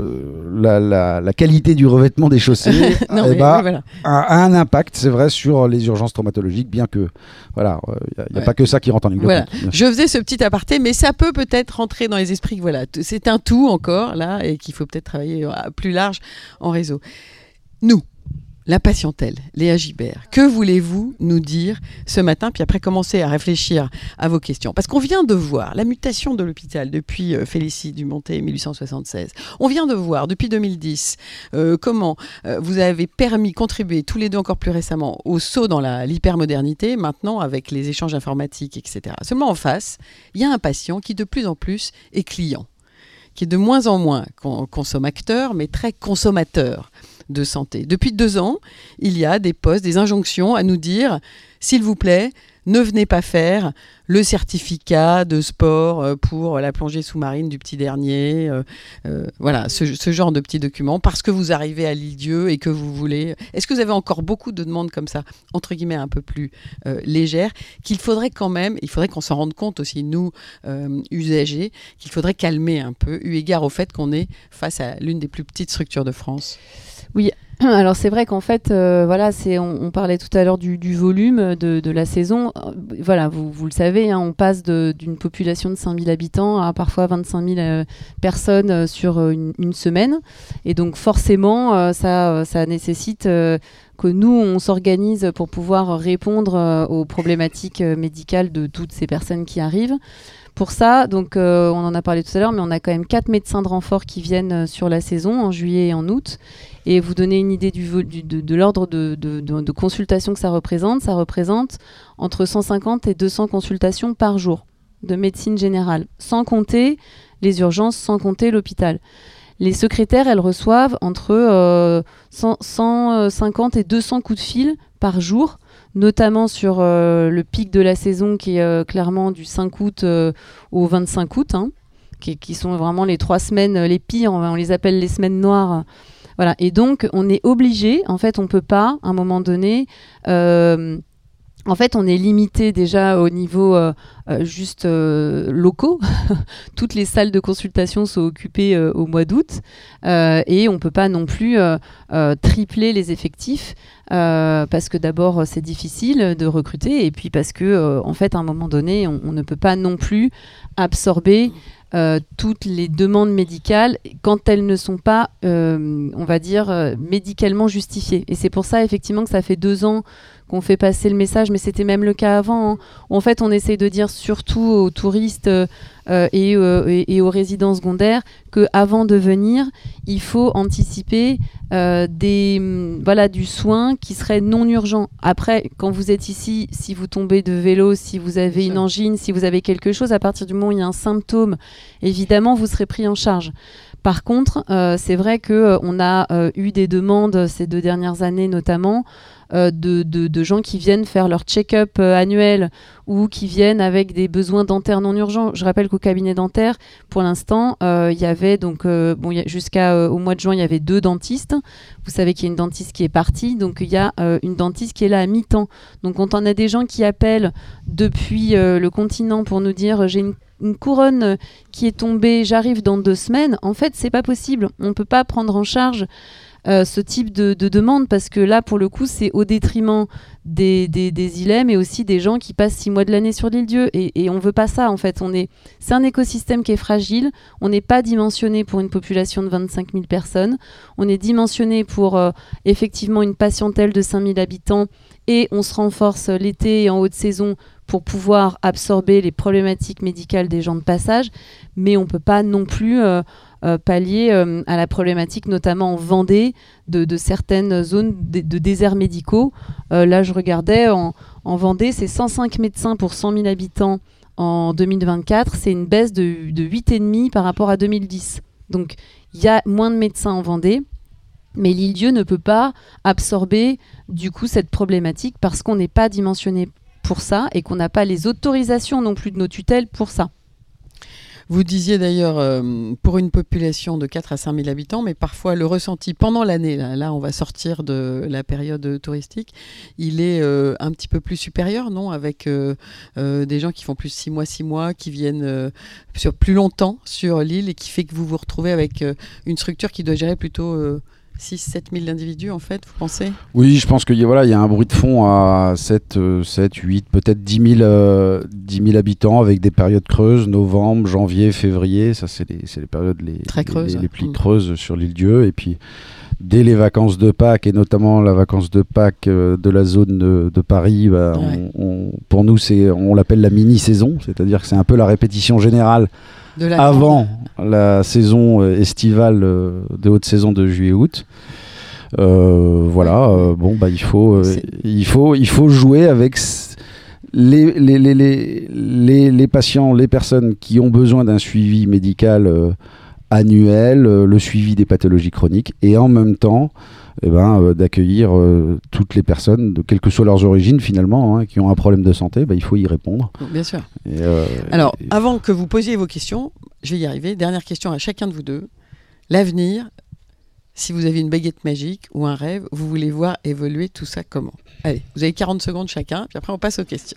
la qualité du revêtement des chaussées a un impact, c'est vrai, sur les urgences traumatologiques, bien que, voilà, il n'y a pas que ça qui rentre en ligne de compte. Je faisais ce petit aparté, mais ça peut peut-être rentrer dans les esprits que, voilà, c'est un tout encore, là, et qu'il faut peut-être travailler plus large en réseau. Nous, la patientèle, Léa Gibert, que voulez-vous nous dire ce matin, puis après commencer à réfléchir à vos questions? Parce qu'on vient de voir la mutation de l'hôpital depuis Félicie Dumontet 1876. On vient de voir depuis 2010 comment vous avez contribué tous les deux encore plus récemment au saut dans l'hypermodernité, maintenant avec les échanges informatiques, etc. Seulement en face, il y a un patient qui de plus en plus est client, qui est de moins en moins consommateur, mais très consommateur de santé. Depuis 2 ans, il y a des postes, des injonctions à nous dire, s'il vous plaît, ne venez pas faire le certificat de sport pour la plongée sous-marine du petit dernier, voilà, ce genre de petits documents, parce que vous arrivez à l'île-Dieu et que vous voulez... Est-ce que vous avez encore beaucoup de demandes comme ça, entre guillemets un peu plus légères, qu'il faudrait quand même, il faudrait qu'on s'en rende compte aussi, nous, usagers, qu'il faudrait calmer un peu, eu égard au fait qu'on est face à l'une des plus petites structures de France? Oui, alors c'est vrai qu'en fait, voilà, on parlait tout à l'heure du volume de la saison. Voilà, vous le savez, hein, on passe d'une population de 5000 habitants à parfois 25 000 personnes sur une semaine. Et donc forcément, ça nécessite que nous, on s'organise pour pouvoir répondre aux problématiques médicales de toutes ces personnes qui arrivent. Pour ça, donc, on en a parlé tout à l'heure, mais on a quand même 4 médecins de renfort qui viennent sur la saison, en juillet et en août. Et vous donner une idée de l'ordre de consultations que ça représente entre 150 et 200 consultations par jour de médecine générale, sans compter les urgences, sans compter l'hôpital. Les secrétaires, elles reçoivent entre 150 et 200 coups de fil par jour notamment sur le pic de la saison qui est clairement du 5 août au 25 août, hein, qui sont vraiment les 3 semaines les pires, on les appelle les semaines noires. Voilà. Et donc, on est obligé, en fait, on ne peut pas, à un moment donné... En fait, on est limité déjà au niveau juste locaux. Toutes les salles de consultation sont occupées au mois d'août et on ne peut pas non plus tripler les effectifs parce que d'abord, c'est difficile de recruter et puis parce que, en fait, à un moment donné, on ne peut pas non plus absorber toutes les demandes médicales quand elles ne sont pas, on va dire, médicalement justifiées. Et c'est pour ça, effectivement, que ça fait 2 ans qu'on fait passer le message, mais c'était même le cas avant, hein. En fait, on essaye de dire surtout aux touristes et aux résidents secondaires qu'avant de venir, il faut anticiper du soin qui serait non urgent. Après, quand vous êtes ici, si vous tombez de vélo, si vous avez une angine, si vous avez quelque chose, à partir du moment où il y a un symptôme, évidemment, vous serez pris en charge. Par contre, c'est vrai qu'on a eu des demandes ces 2 dernières années notamment de gens qui viennent faire leur check-up annuel ou qui viennent avec des besoins dentaires non urgents. Je rappelle qu'au cabinet dentaire, pour l'instant, il y avait donc jusqu'au mois de juin, il y avait 2 dentistes. Vous savez qu'il y a une dentiste qui est partie, donc il y a une dentiste qui est là à mi-temps. Donc quand on a des gens qui appellent depuis le continent pour nous dire j'ai une couronne qui est tombée, j'arrive dans 2 semaines, en fait, c'est pas possible. On ne peut pas prendre en charge ce type de demande parce que là, pour le coup, c'est au détriment des îlets, mais aussi des gens qui passent 6 mois de l'année sur l'île-Dieu. Et on ne veut pas ça, en fait. C'est un écosystème qui est fragile. On n'est pas dimensionné pour une population de 25 000 personnes. On est dimensionné pour effectivement une patientèle de 5 000 habitants et on se renforce l'été et en haute saison pour pouvoir absorber les problématiques médicales des gens de passage, mais on ne peut pas non plus pallier à la problématique, notamment en Vendée, de certaines zones de déserts médicaux. Là, je regardais, en Vendée, c'est 105 médecins pour 100 000 habitants en 2024. C'est une baisse de 8,5 par rapport à 2010. Donc, il y a moins de médecins en Vendée. Mais l'île-Dieu ne peut pas absorber du coup cette problématique parce qu'on n'est pas dimensionné pour ça et qu'on n'a pas les autorisations non plus de nos tutelles pour ça. Vous disiez d'ailleurs pour une population de 4 à 5 000 habitants, mais parfois le ressenti pendant l'année, là on va sortir de la période touristique, il est un petit peu plus supérieur, non ? Avec des gens qui font plus 6 mois, qui viennent sur plus longtemps sur l'île et qui fait que vous vous retrouvez avec une structure qui doit gérer plutôt 6-7 000 individus, en fait, vous pensez ? Oui, je pense qu'il y a un bruit de fond à 7, 8, peut-être 10 000 habitants avec des périodes creuses, novembre, janvier, février. Ça, c'est les périodes les plus creuses sur l'île-Dieu. Et puis, dès les vacances de Pâques, et notamment la vacance de Pâques de la zone de Paris, pour nous, on l'appelle la mini-saison. C'est-à-dire que c'est un peu la répétition générale avant la saison estivale de haute saison de juillet-août. Il faut jouer avec les patients, les personnes qui ont besoin d'un suivi médical annuel, le suivi des pathologies chroniques, et en même temps d'accueillir toutes les personnes, quelles que soient leurs origines finalement, qui ont un problème de santé. Il faut y répondre. Bien sûr. Alors, avant que vous posiez vos questions, je vais y arriver. Dernière question à chacun de vous deux. L'avenir, si vous avez une baguette magique ou un rêve, vous voulez voir évoluer tout ça comment ? Allez, vous avez 40 secondes chacun, puis après on passe aux questions.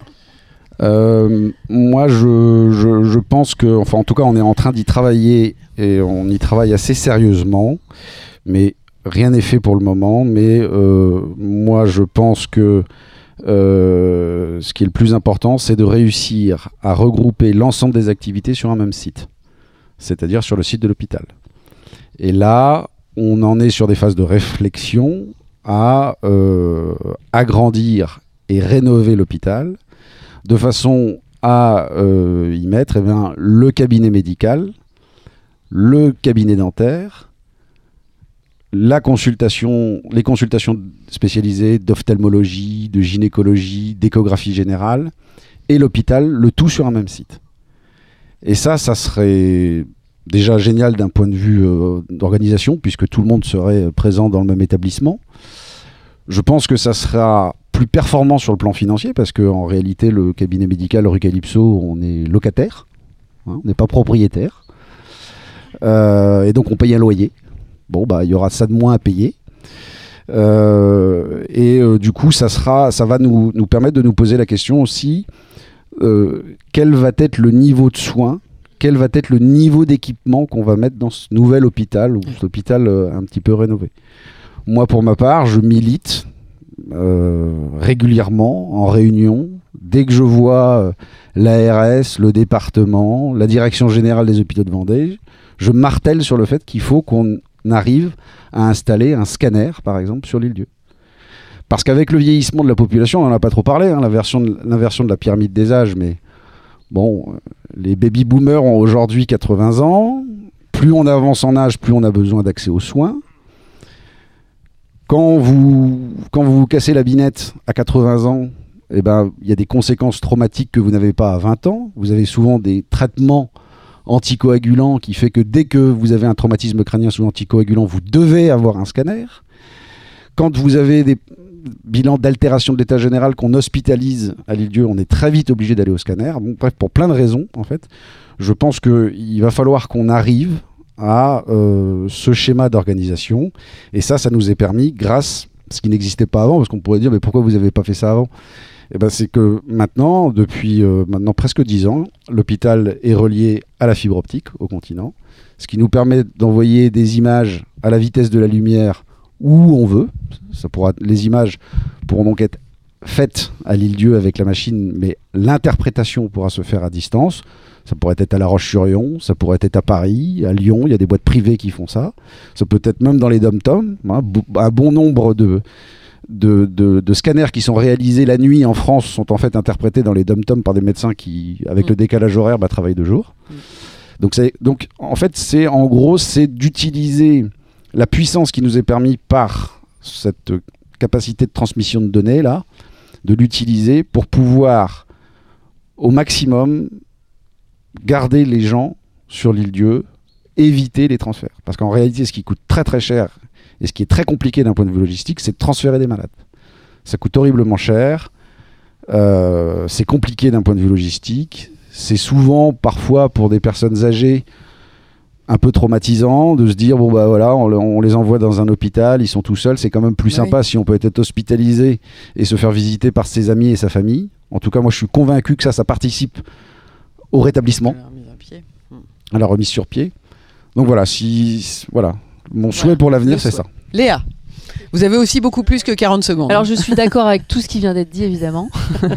Moi, je pense que, en tout cas, on est en train d'y travailler et on y travaille assez sérieusement, mais rien n'est fait pour le moment. Mais moi, je pense que ce qui est le plus important, c'est de réussir à regrouper l'ensemble des activités sur un même site, c'est-à-dire sur le site de l'hôpital. Et là, on en est sur des phases de réflexion à agrandir et rénover l'hôpital de façon à y mettre le cabinet médical, le cabinet dentaire, les consultations spécialisées d'ophtalmologie, de gynécologie, d'échographie générale, et l'hôpital, le tout sur un même site. Et ça serait déjà génial d'un point de vue d'organisation, puisque tout le monde serait présent dans le même établissement. Je pense que ça sera plus performant sur le plan financier, parce qu'en réalité, le cabinet médical rue Calypso, on est locataire, hein, on n'est pas propriétaire. Et donc on paye un loyer. Bon, bah, il y aura ça de moins à payer. Du coup, ça va nous permettre de nous poser la question aussi, quel va être le niveau de soins, quel va être le niveau d'équipement qu'on va mettre dans ce nouvel hôpital, ou cet hôpital un petit peu rénové. Moi, pour ma part, je milite régulièrement en réunion. Dès que je vois l'ARS, le département, la direction générale des hôpitaux de Vendée, je martèle sur le fait qu'il faut qu'on arrive à installer un scanner, par exemple, sur l'Île-Dieu. Parce qu'avec le vieillissement de la population, on n'en a pas trop parlé, hein, l'inversion de la pyramide des âges, mais bon, les baby-boomers ont aujourd'hui 80 ans. Plus on avance en âge, plus on a besoin d'accès aux soins. Quand vous cassez la binette à 80 ans, eh ben, y a des conséquences traumatiques que vous n'avez pas à 20 ans. Vous avez souvent des traitements anticoagulants qui fait que dès que vous avez un traumatisme crânien sous anticoagulant, vous devez avoir un scanner. Quand vous avez des bilans d'altération de l'état général qu'on hospitalise à l'Île-Dieu, on est très vite obligé d'aller au scanner. Bon, bref, pour plein de raisons, en fait, je pense qu'il va falloir qu'on arrive à ce schéma d'organisation. Et ça nous est permis grâce, ce qui n'existait pas avant, parce qu'on pourrait dire, mais pourquoi vous n'avez pas fait ça avant ? Eh ben, c'est que maintenant, depuis maintenant presque 10 ans, l'hôpital est relié à la fibre optique au continent, ce qui nous permet d'envoyer des images à la vitesse de la lumière où on veut. Les images pourront donc être faites à l'Île-Dieu avec la machine, mais l'interprétation pourra se faire à distance. Ça pourrait être à La Roche-sur-Yon, ça pourrait être à Paris, à Lyon, il y a des boîtes privées qui font ça. Ça peut être même dans les dom-toms, hein, un bon nombre de scanners qui sont réalisés la nuit en France sont en fait interprétés dans les dom-toms par des médecins qui, avec le décalage horaire, travaillent de jour. Donc en fait, c'est d'utiliser la puissance qui nous est permise par cette capacité de transmission de données là, de l'utiliser pour pouvoir au maximum garder les gens sur l'Île-Dieu, éviter les transferts. Parce qu'en réalité, ce qui coûte très très cher et ce qui est très compliqué d'un point de vue logistique, c'est de transférer des malades. Ça coûte horriblement cher, c'est compliqué d'un point de vue logistique, c'est souvent, parfois, pour des personnes âgées, un peu traumatisant de se dire, bon bah voilà, on les envoie dans un hôpital, ils sont tout seuls, c'est quand même plus sympa si on peut être hospitalisé et se faire visiter par ses amis et sa famille. En tout cas, moi je suis convaincu que ça participe au rétablissement, à la remise sur pied. Donc voilà, mon souhait pour l'avenir, c'est ça. Léa, vous avez aussi beaucoup plus que 40 secondes. Alors je suis d'accord avec tout ce qui vient d'être dit, évidemment.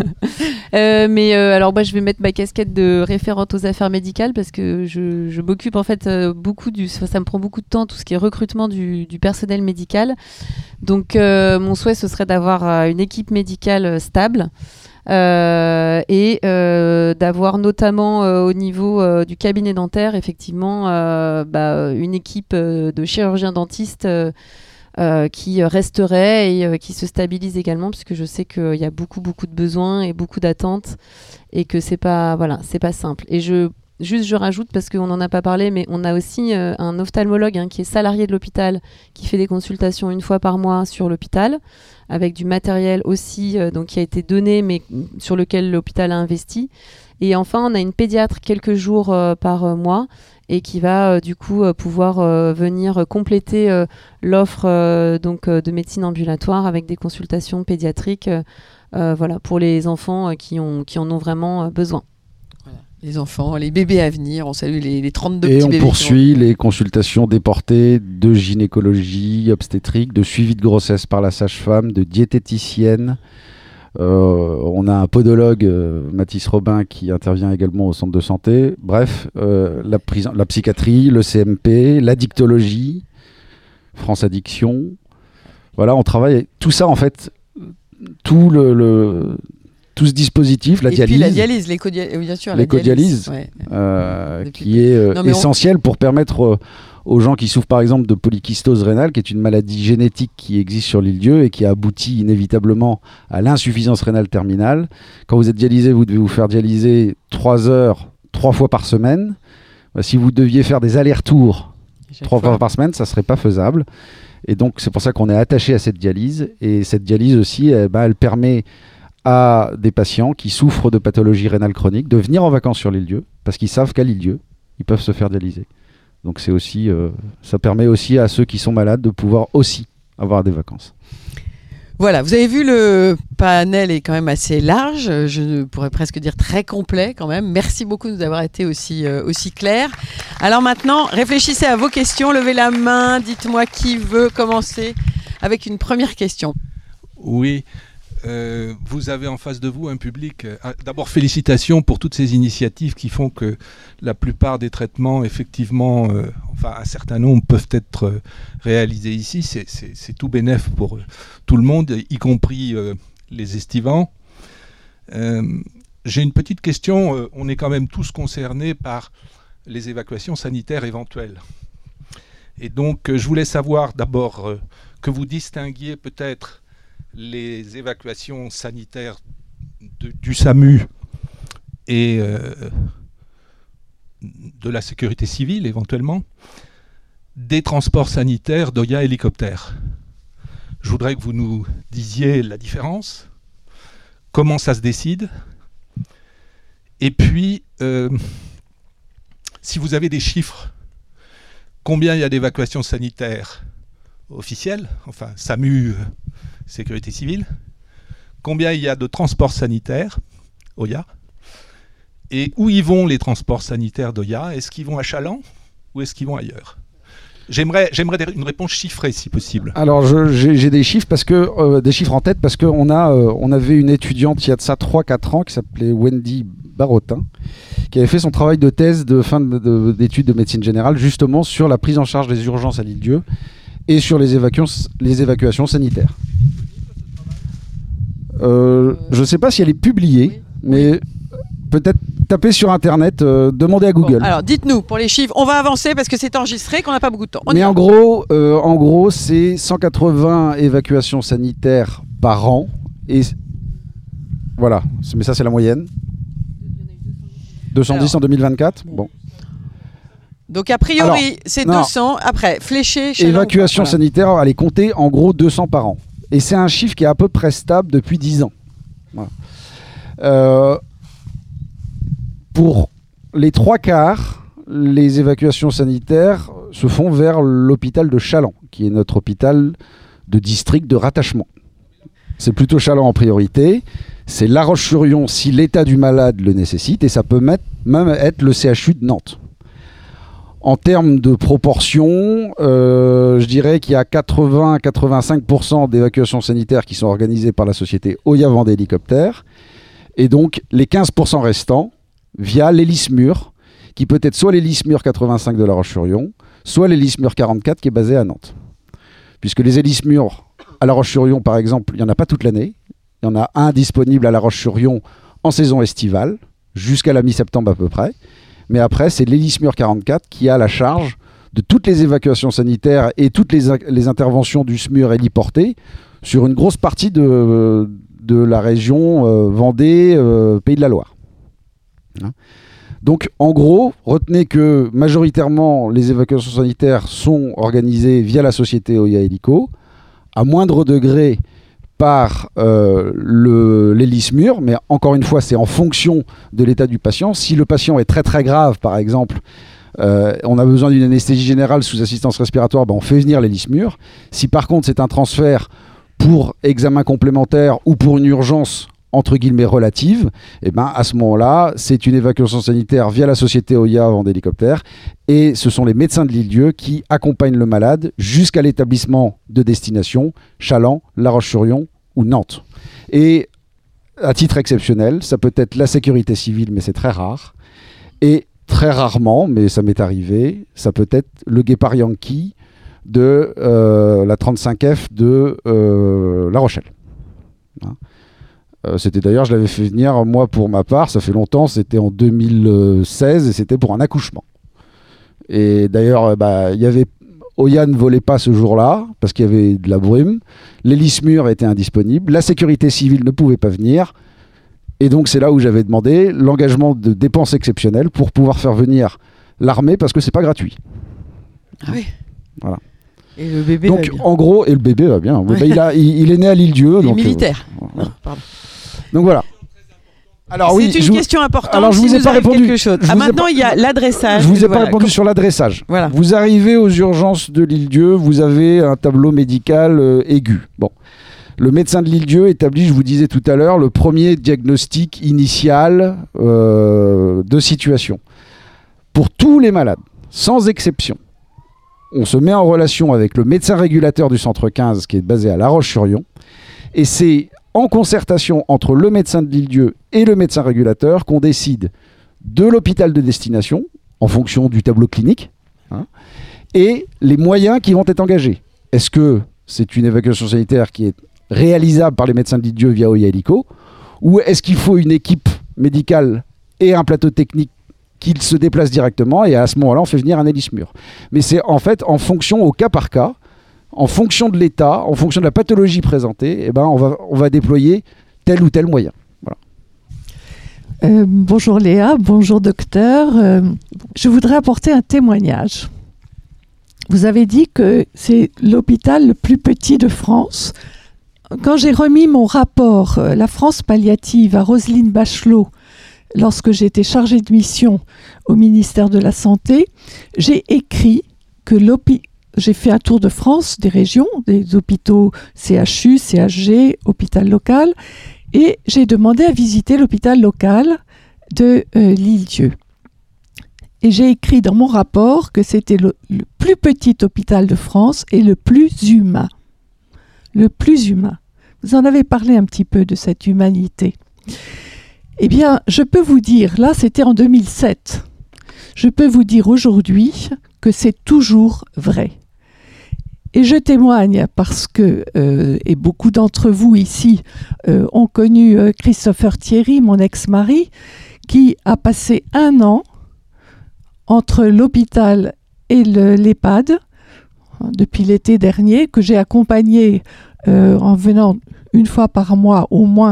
Alors moi je vais mettre ma casquette de référente aux affaires médicales parce que je m'occupe en fait ça me prend beaucoup de temps, tout ce qui est recrutement du personnel médical. Donc mon souhait ce serait d'avoir une équipe médicale stable. Et d'avoir notamment au niveau du cabinet dentaire effectivement une équipe de chirurgiens dentistes qui resterait et qui se stabilise également, puisque je sais qu'il y a beaucoup de besoins et beaucoup d'attentes et que c'est pas simple. Et je rajoute, parce qu'on n'en a pas parlé, mais on a aussi un ophtalmologue qui est salarié de l'hôpital, qui fait des consultations 1 fois par mois sur l'hôpital, avec du matériel aussi donc qui a été donné, mais sur lequel l'hôpital a investi. Et enfin, on a une pédiatre quelques jours par mois, et qui va du coup pouvoir venir compléter l'offre de médecine ambulatoire avec des consultations pédiatriques pour les enfants qui en ont vraiment besoin. Les enfants, les bébés à venir, on salue les 32 petits bébés. Et on poursuit les consultations déportées de gynécologie obstétrique, de suivi de grossesse par la sage-femme, de diététicienne. On a un podologue, Mathis Robin, qui intervient également au centre de santé. Bref, la psychiatrie, le CMP, l'addictologie, France Addiction. Voilà, on travaille tout ça en fait, tout ce dispositif, la dialyse. Et puis la dialyse, bien sûr. L'écodialyse, qui est essentielle pour permettre aux gens qui souffrent par exemple de polykystose rénale, qui est une maladie génétique qui existe sur l'Île-Dieu et qui aboutit inévitablement à l'insuffisance rénale terminale. Quand vous êtes dialysé, vous devez vous faire dialyser 3 heures, 3 fois par semaine. Si vous deviez faire des allers-retours 3 fois par semaine, ça serait pas faisable. Et donc, c'est pour ça qu'on est attaché à cette dialyse. Et cette dialyse aussi, elle permet à des patients qui souffrent de pathologies rénales chroniques de venir en vacances sur l'île-Dieu, parce qu'ils savent qu'à l'île-Dieu, ils peuvent se faire dialyser. Donc c'est aussi, ça permet aussi à ceux qui sont malades de pouvoir aussi avoir des vacances. Voilà, vous avez vu, le panel est quand même assez large, je pourrais presque dire très complet quand même. Merci beaucoup de nous avoir été aussi clairs. Alors maintenant, réfléchissez à vos questions, levez la main, dites-moi qui veut commencer avec une première question. Oui. Vous avez en face de vous un public. D'abord, félicitations pour toutes ces initiatives qui font que la plupart des traitements, effectivement, enfin un certain nombre peuvent être réalisés ici. C'est tout bénef pour tout le monde, y compris les estivants. J'ai une petite question. On est quand même tous concernés par les évacuations sanitaires éventuelles. Et donc, je voulais savoir d'abord que vous distinguiez peut-être les évacuations sanitaires du SAMU et de la sécurité civile éventuellement, des transports sanitaires d'Oya hélicoptère. Je voudrais que vous nous disiez la différence, comment ça se décide, et puis si vous avez des chiffres, combien il y a d'évacuations sanitaires officielles, enfin SAMU, sécurité civile, combien il y a de transports sanitaires, Oya, et où y vont les transports sanitaires d'Oya? Est-ce qu'ils vont à Chaland ou est-ce qu'ils vont ailleurs? J'aimerais une réponse chiffrée si possible. Alors j'ai des chiffres des chiffres en tête parce qu'on on avait une étudiante il y a de ça 3-4 ans qui s'appelait Wendy Barotin, qui avait fait son travail de thèse de fin d'études de médecine générale justement sur la prise en charge des urgences à l'île-Dieu et sur les évacuations sanitaires. Je ne sais pas si elle est publiée, mais peut-être taper sur Internet, demander à Google. Bon, alors dites-nous, pour les chiffres, on va avancer parce que c'est enregistré, qu'on n'a pas beaucoup de temps. Mais en gros, c'est 180 évacuations sanitaires par an. Et voilà, mais ça c'est la moyenne. 210 en 2024. Bon. Donc a priori, c'est 200. Après, fléché. Évacuation sanitaire, elle est comptée en gros 200 par an. Et c'est un chiffre qui est à peu près stable depuis 10 ans. Voilà. Pour les 3/4, les évacuations sanitaires se font vers l'hôpital de Chaland, qui est notre hôpital de district de rattachement. C'est plutôt Chaland en priorité. C'est La Roche-sur-Yon si l'état du malade le nécessite, et ça peut même être le CHU de Nantes. En termes de proportion, je dirais qu'il y a 80-85% d'évacuations sanitaires qui sont organisées par la société Oya Vendée Hélicoptère, et donc les 15% restants via l'Hélice-Mur, qui peut être soit l'Hélice-Mur 85 de La Roche-sur-Yon, soit l'Hélice-Mur 44 qui est basé à Nantes. Puisque les Hélice-Mur à La Roche-sur-Yon, par exemple, il n'y en a pas toute l'année. Il y en a un disponible à La Roche-sur-Yon en saison estivale, jusqu'à la mi-septembre à peu près. Mais après, c'est l'Hélice-Mur 44 qui a la charge de toutes les évacuations sanitaires et toutes les interventions du SMUR héliporté sur une grosse partie de la région Vendée, Pays de la Loire. Donc en gros, retenez que majoritairement les évacuations sanitaires sont organisées via la société Oya Hélico, à moindre degré par l'Hélice-Mur, mais encore une fois c'est en fonction de l'état du patient. Si le patient est très très grave par exemple, on a besoin d'une anesthésie générale sous assistance respiratoire, on fait venir l'Hélice-Mur. Si par contre c'est un transfert pour examen complémentaire ou pour une urgence entre guillemets relative, à ce moment-là, c'est une évacuation sanitaire via la société Oya Vendée Hélicoptère, et ce sont les médecins de l'île-Dieu qui accompagnent le malade jusqu'à l'établissement de destination, Chaland, La Roche-sur-Yon ou Nantes. Et à titre exceptionnel, ça peut être la sécurité civile, mais c'est très rare, et très rarement, mais ça m'est arrivé, ça peut être le Guépard Yankee de la 35F de La Rochelle. C'était d'ailleurs, je l'avais fait venir, moi pour ma part, ça fait longtemps, c'était en 2016 et c'était pour un accouchement. Et d'ailleurs, Oya ne volait pas ce jour-là parce qu'il y avait de la brume, l'Hélice-Mur était indisponible, la sécurité civile ne pouvait pas venir, et donc c'est là où j'avais demandé l'engagement de dépenses exceptionnelles pour pouvoir faire venir l'armée parce que c'est pas gratuit. Ah oui. Voilà. Et le bébé Donc va bien. en gros, et le bébé va bien. Ouais. Il est né à l'Île-Dieu. Il est donc, militaire. voilà. Non, pardon. Donc voilà. Alors oui, c'est une question importante. Alors, je si vous ai nous pas arrive répondu. quelque chose. Je vous ai Maintenant, pas- il y a l'adressage. Je vous ai pas Voilà. répondu sur l'adressage. Voilà. Vous arrivez aux urgences de l'Île-Dieu, vous avez un tableau médical aigu. Bon. Le médecin de l'Île-Dieu établit, je vous disais tout à l'heure, le premier diagnostic initial de situation. Pour tous les malades, sans exception, on se met en relation avec le médecin régulateur du centre 15 qui est basé à La Roche-sur-Yon. Et c'est en concertation entre le médecin de l'Île-Dieu et le médecin régulateur qu'on décide de l'hôpital de destination en fonction du tableau clinique et les moyens qui vont être engagés. Est-ce que c'est une évacuation sanitaire qui est réalisable par les médecins de l'Île-Dieu via OIA Hélico, ou est-ce qu'il faut une équipe médicale et un plateau technique qui se déplacent directement, et à ce moment-là on fait venir un hélice-mur. Mais c'est en fait en fonction au cas par cas, en fonction de l'état, en fonction de la pathologie présentée, eh ben on va déployer tel ou tel moyen. Voilà. Bonjour Léa, bonjour docteur. Je voudrais apporter un témoignage. Vous avez dit que c'est l'hôpital le plus petit de France. Quand j'ai remis mon rapport La France palliative à Roselyne Bachelot, lorsque j'étais chargée de mission au ministère de la Santé, j'ai écrit que j'ai fait un tour de France des régions, des hôpitaux CHU, CHG, hôpital local, et j'ai demandé à visiter l'hôpital local de l'Île-Dieu. Et j'ai écrit dans mon rapport que c'était le plus petit hôpital de France et le plus humain. Le plus humain. Vous en avez parlé un petit peu de cette humanité. Eh bien, je peux vous dire, là c'était en 2007, je peux vous dire aujourd'hui que c'est toujours vrai. Et je témoigne parce que, et beaucoup d'entre vous ici ont connu Christopher Thierry, mon ex-mari, qui a passé 1 an entre l'hôpital et l'EHPAD, depuis l'été dernier, que j'ai accompagné en venant 1 fois par mois au moins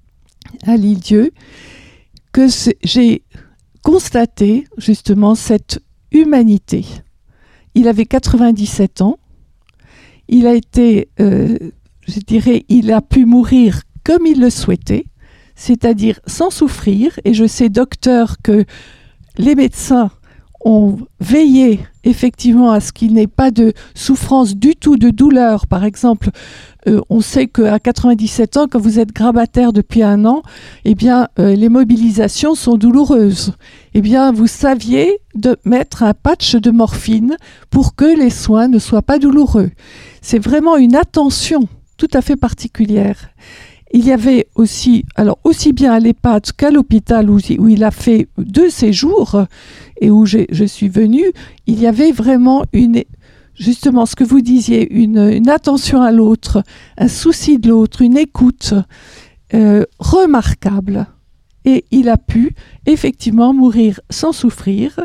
à l'Île-Dieu, que j'ai constaté justement cette humanité. Il avait 97 ans, il a été, je dirais, il a pu mourir comme il le souhaitait, c'est-à-dire sans souffrir, et je sais, docteur, que les médecins ont veillé effectivement à ce qu'il n'ait pas de souffrance du tout, de douleur. Par exemple, on sait qu'à 97 ans, quand vous êtes grabataire depuis 1 an, eh bien, les mobilisations sont douloureuses. Eh bien, vous saviez de mettre un patch de morphine pour que les soins ne soient pas douloureux. C'est vraiment une attention tout à fait particulière. Il y avait aussi, alors aussi bien à l'EHPAD qu'à l'hôpital où il a fait 2 séjours et où je suis venue, il y avait vraiment justement ce que vous disiez, une attention à l'autre, un souci de l'autre, une écoute remarquable. Et il a pu effectivement mourir sans souffrir,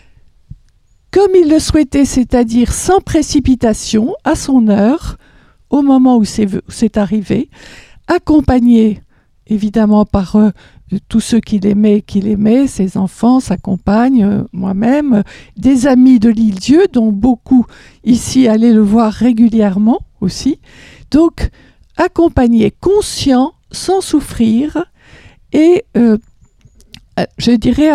comme il le souhaitait, c'est-à-dire sans précipitation, à son heure, au moment où c'est arrivé, accompagné évidemment par tous ceux qu'il aimait, ses enfants, sa compagne, moi-même, des amis de l'Île-Dieu, dont beaucoup ici allaient le voir régulièrement aussi. Donc, accompagné, conscient, sans souffrir, et je dirais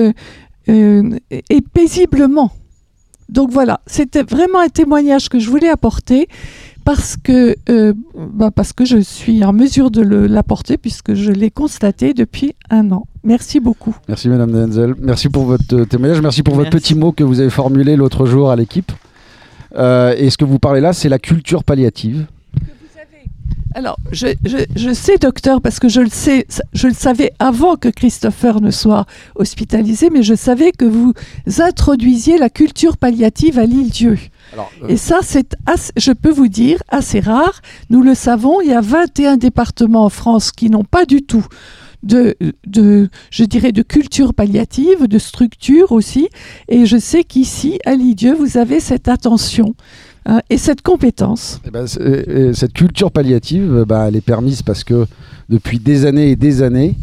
et paisiblement. Donc voilà, c'était vraiment un témoignage que je voulais apporter parce que je suis en mesure de l'apporter puisque je l'ai constaté depuis 1 an. Merci beaucoup. Merci Madame Denzel, merci pour votre témoignage, merci pour votre petit mot que vous avez formulé l'autre jour à l'équipe. Et ce que vous parlez là, c'est la culture palliative. Alors, je sais, docteur, parce que je le savais avant que Christopher ne soit hospitalisé, mais je savais que vous introduisiez la culture palliative à l'Île-Dieu. Et ça, c'est, je peux vous dire, assez rare. Nous le savons, il y a 21 départements en France qui n'ont pas du tout je dirais, de culture palliative, de structure aussi. Et je sais qu'ici, à l'Île-Dieu, vous avez cette attention. Et cette compétence. Cette culture palliative, elle est permise parce que depuis des années et des années,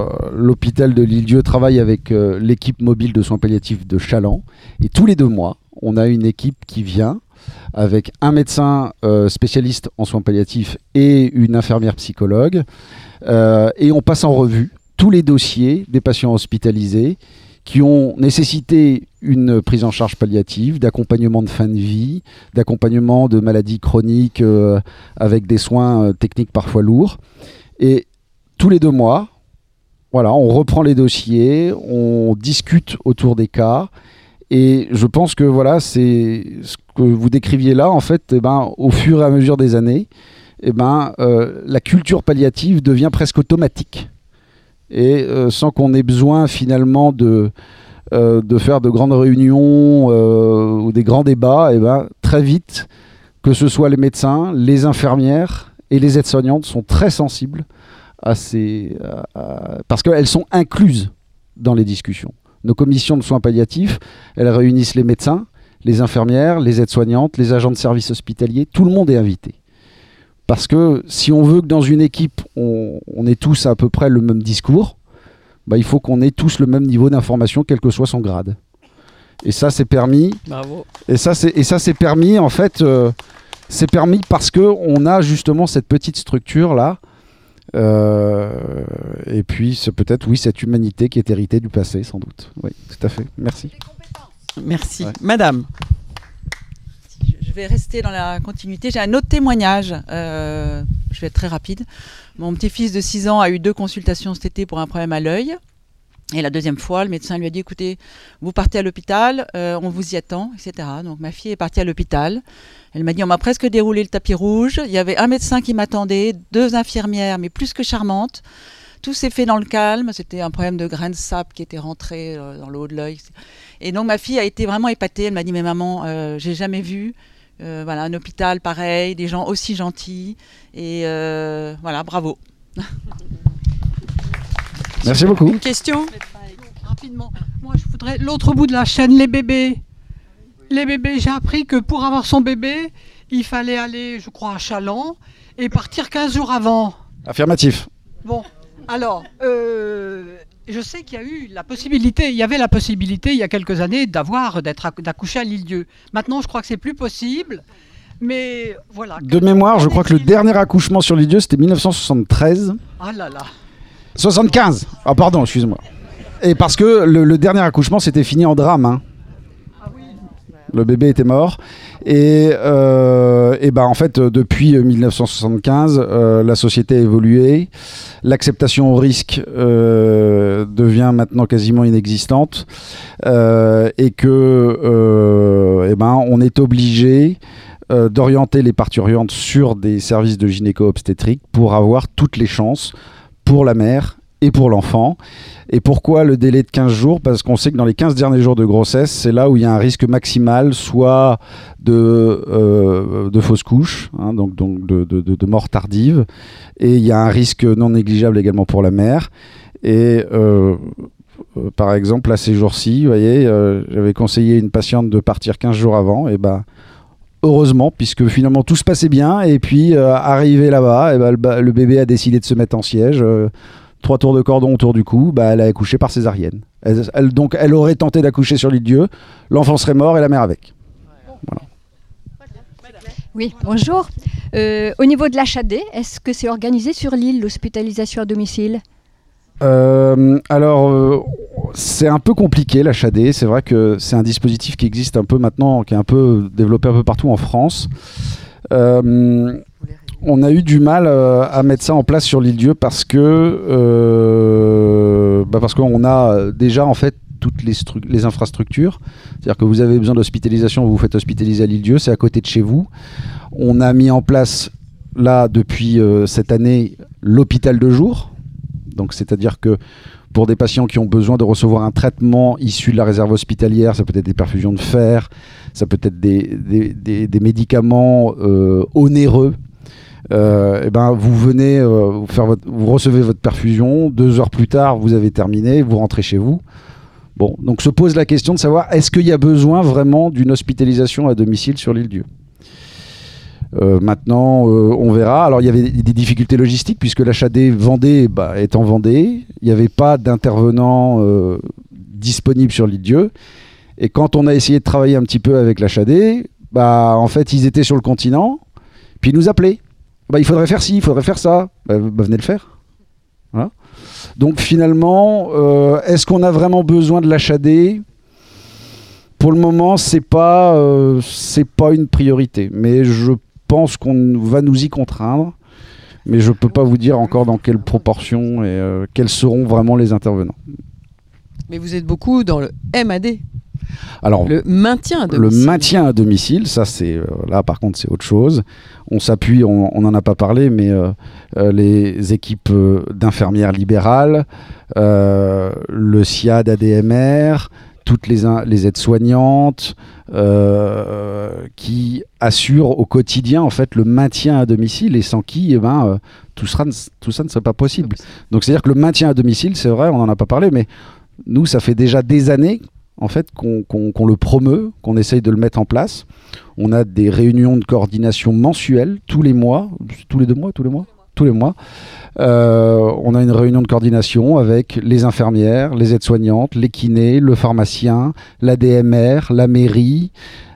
l'hôpital de l'Île-Dieu travaille avec l'équipe mobile de soins palliatifs de Chaland. Et tous les 2 mois, on a une équipe qui vient avec un médecin spécialiste en soins palliatifs et une infirmière psychologue, et on passe en revue tous les dossiers des patients hospitalisés qui ont nécessité une prise en charge palliative, d'accompagnement de fin de vie, d'accompagnement de maladies chroniques avec des soins techniques parfois lourds. Et tous les 2 mois, voilà, on reprend les dossiers, on discute autour des cas. Et je pense que voilà, c'est ce que vous décriviez là, en fait, au fur et à mesure des années, la culture palliative devient presque automatique. Et sans qu'on ait besoin finalement de faire de grandes réunions ou des grands débats, très vite, que ce soit les médecins, les infirmières et les aides-soignantes sont très sensibles parce qu'elles sont incluses dans les discussions. Nos commissions de soins palliatifs, elles réunissent les médecins, les infirmières, les aides-soignantes, les agents de services hospitaliers, tout le monde est invité. Parce que si on veut que dans une équipe, on ait tous à peu près le même discours, il faut qu'on ait tous le même niveau d'information, quel que soit son grade. Et ça, c'est permis. Bravo. Et ça, c'est permis, en fait, c'est permis parce qu'on a justement cette petite structure-là. Et puis, c'est peut-être, oui, cette humanité qui est héritée du passé, sans doute. Oui, tout à fait. Merci. Merci. Ouais. Madame. Je vais rester dans la continuité. J'ai un autre témoignage. Je vais être très rapide. Mon petit-fils de 6 ans a eu 2 consultations cet été pour un problème à l'œil. Et la deuxième fois, le médecin lui a dit, écoutez, vous partez à l'hôpital, on vous y attend, etc. Donc ma fille est partie à l'hôpital. Elle m'a dit, on m'a presque déroulé le tapis rouge. Il y avait un médecin qui m'attendait, 2 infirmières, mais plus que charmantes. Tout s'est fait dans le calme. C'était un problème de grain de sable qui était rentré dans le haut de l'œil. Et donc ma fille a été vraiment épatée. Elle m'a dit, mais maman, j'ai jamais vu un hôpital pareil, des gens aussi gentils. Et voilà, bravo. Merci beaucoup. Une question ? Rapidement. Moi, je voudrais l'autre bout de la chaîne, les bébés. Les bébés, j'ai appris que pour avoir son bébé, il fallait aller, je crois, à Chaland et partir 15 jours avant. Affirmatif. Bon, alors, je sais qu'il y a eu la possibilité, il y avait la possibilité il y a quelques années d'accoucher à l'Île-Dieu. Maintenant, je crois que c'est plus possible. Mais voilà. De mémoire, je crois que le dernier accouchement sur l'Île-Dieu, c'était 1973. Ah là là. 75. Ah pardon, excuse-moi. Et parce que le dernier accouchement, c'était fini en drame. Hein. Ah oui. Le bébé était mort. Et en fait, depuis 1975, la société a évolué. L'acceptation au risque devient maintenant quasiment inexistante. Et que on est obligé d'orienter les parturientes sur des services de gynéco-obstétrique pour avoir toutes les chances pour la mère et pour l'enfant. Et pourquoi le délai de 15 jours ? Parce qu'on sait que dans les 15 derniers jours de grossesse, c'est là où il y a un risque maximal, soit de fausse couche, hein, donc de mort tardive, et il y a un risque non négligeable également pour la mère. Et par exemple, à ces jours-ci, vous voyez, j'avais conseillé à une patiente de partir 15 jours avant, et heureusement, puisque finalement tout se passait bien, et puis arrivé là-bas, le bébé a décidé de se mettre en siège, 3 tours de cordon autour du cou, elle a accouché par césarienne. Donc elle aurait tenté d'accoucher sur l'Île-Dieu, l'enfant serait mort et la mère avec. Voilà. Oui, bonjour. Au niveau de l'HAD, est-ce que c'est organisé sur l'île, l'hospitalisation à domicile ? C'est un peu compliqué l'HAD, c'est vrai que c'est un dispositif qui existe un peu maintenant, qui est un peu développé un peu partout en France. On a eu du mal à mettre ça en place sur l'Île-Dieu parce qu'on a déjà en fait toutes les infrastructures. C'est-à-dire que vous avez besoin d'hospitalisation, vous vous faites hospitaliser à l'Île-Dieu, c'est à côté de chez vous. On a mis en place là depuis cette année l'hôpital de jour. Donc c'est-à-dire que pour des patients qui ont besoin de recevoir un traitement issu de la réserve hospitalière, ça peut être des perfusions de fer, ça peut être des médicaments onéreux. Vous venez vous recevez votre perfusion, 2 heures plus tard, vous avez terminé, vous rentrez chez vous. Bon, donc se pose la question de savoir est-ce qu'il y a besoin vraiment d'une hospitalisation à domicile sur l'Île-Dieu ? Maintenant, on verra. Alors, il y avait des difficultés logistiques puisque l'HAD Vendée est en Vendée. Il n'y avait pas d'intervenant disponible sur l'Île-Dieu. Et quand on a essayé de travailler un petit peu avec l'HAD, bah, en fait, ils étaient sur le continent, puis ils nous appelaient. Bah, il faudrait faire ci, il faudrait faire ça. Bah, venez le faire. Voilà. Donc finalement, est-ce qu'on a vraiment besoin de l'HAD ? Pour le moment, c'est pas une priorité. Mais je pense qu'on va nous y contraindre. Mais je ne peux pas vous dire encore dans quelle proportion et quels seront vraiment les intervenants. Mais vous êtes beaucoup dans le MAD. Alors, le maintien à domicile. Le maintien à domicile, ça c'est là par contre c'est autre chose. On s'appuie, on n'en a pas parlé, mais les équipes d'infirmières libérales, le SIAD ADMR, toutes les aides-soignantes qui assurent au quotidien en fait le maintien à domicile et sans qui tout ça ne serait pas possible. Donc c'est-à-dire que le maintien à domicile, c'est vrai, on n'en a pas parlé, mais nous ça fait déjà des années en fait qu'on le promeut, qu'on essaye de le mettre en place. On a des réunions de coordination mensuelles tous les mois, tous les mois. On a une réunion de coordination avec les infirmières, les aides-soignantes, les kinés, le pharmacien, l'ADMR, la mairie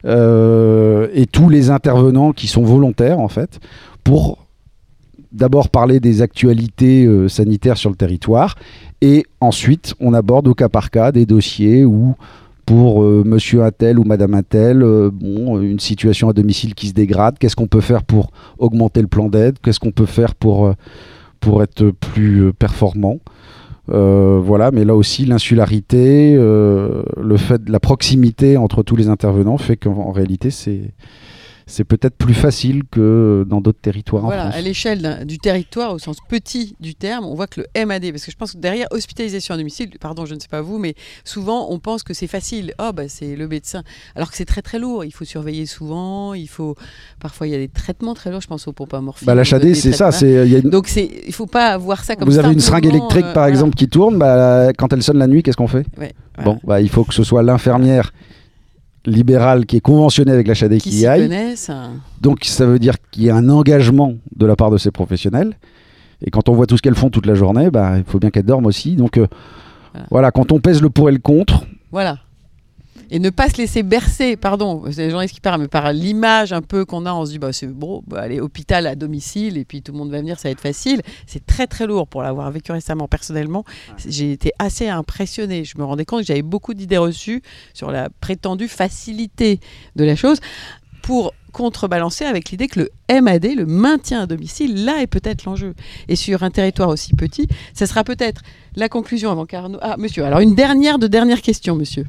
et tous les intervenants qui sont volontaires en fait pour d'abord parler des actualités sanitaires sur le territoire et ensuite on aborde au cas par cas des dossiers où pour monsieur Untel ou madame Untel, une situation à domicile qui se dégrade, qu'est-ce qu'on peut faire pour augmenter le plan d'aide, qu'est-ce qu'on peut faire pour être plus performant. Voilà, mais là aussi l'insularité, le fait de la proximité entre tous les intervenants fait qu'en réalité c'est peut-être plus facile que dans d'autres territoires en France. À l'échelle du territoire, au sens petit du terme, on voit que le MAD, parce que je pense que derrière hospitalisation à domicile, pardon, je ne sais pas vous, mais souvent on pense que c'est facile. C'est le médecin. Alors que c'est très très lourd. Il faut surveiller souvent. Parfois il y a des traitements très lourds. Je pense aux pompes à morphine. L'HAD, c'est ça. Donc il ne faut pas voir ça comme vous avez une seringue électrique par exemple qui tourne. Quand elle sonne la nuit, qu'est-ce qu'on fait ? Il faut que ce soit l'infirmière libérale qui est conventionnée avec l'HAD qui y aille. Donc ça veut dire qu'il y a un engagement de la part de ces professionnels. Et quand on voit tout ce qu'elles font toute la journée, il faut bien qu'elles dorment aussi. Donc voilà, quand on pèse le pour et le contre. Voilà. Et ne pas se laisser bercer, pardon, c'est les journalistes qui parlent, mais par l'image un peu qu'on a, on se dit c'est bon, allez, hôpital à domicile et puis tout le monde va venir, ça va être facile. C'est très très lourd pour l'avoir vécu récemment personnellement. J'ai été assez impressionnée. Je me rendais compte que j'avais beaucoup d'idées reçues sur la prétendue facilité de la chose pour contrebalancer avec l'idée que le MAD, le maintien à domicile, là est peut-être l'enjeu. Et sur un territoire aussi petit, ça sera peut-être la conclusion avant qu'Arnaud... Ah, monsieur, alors une dernière question, monsieur.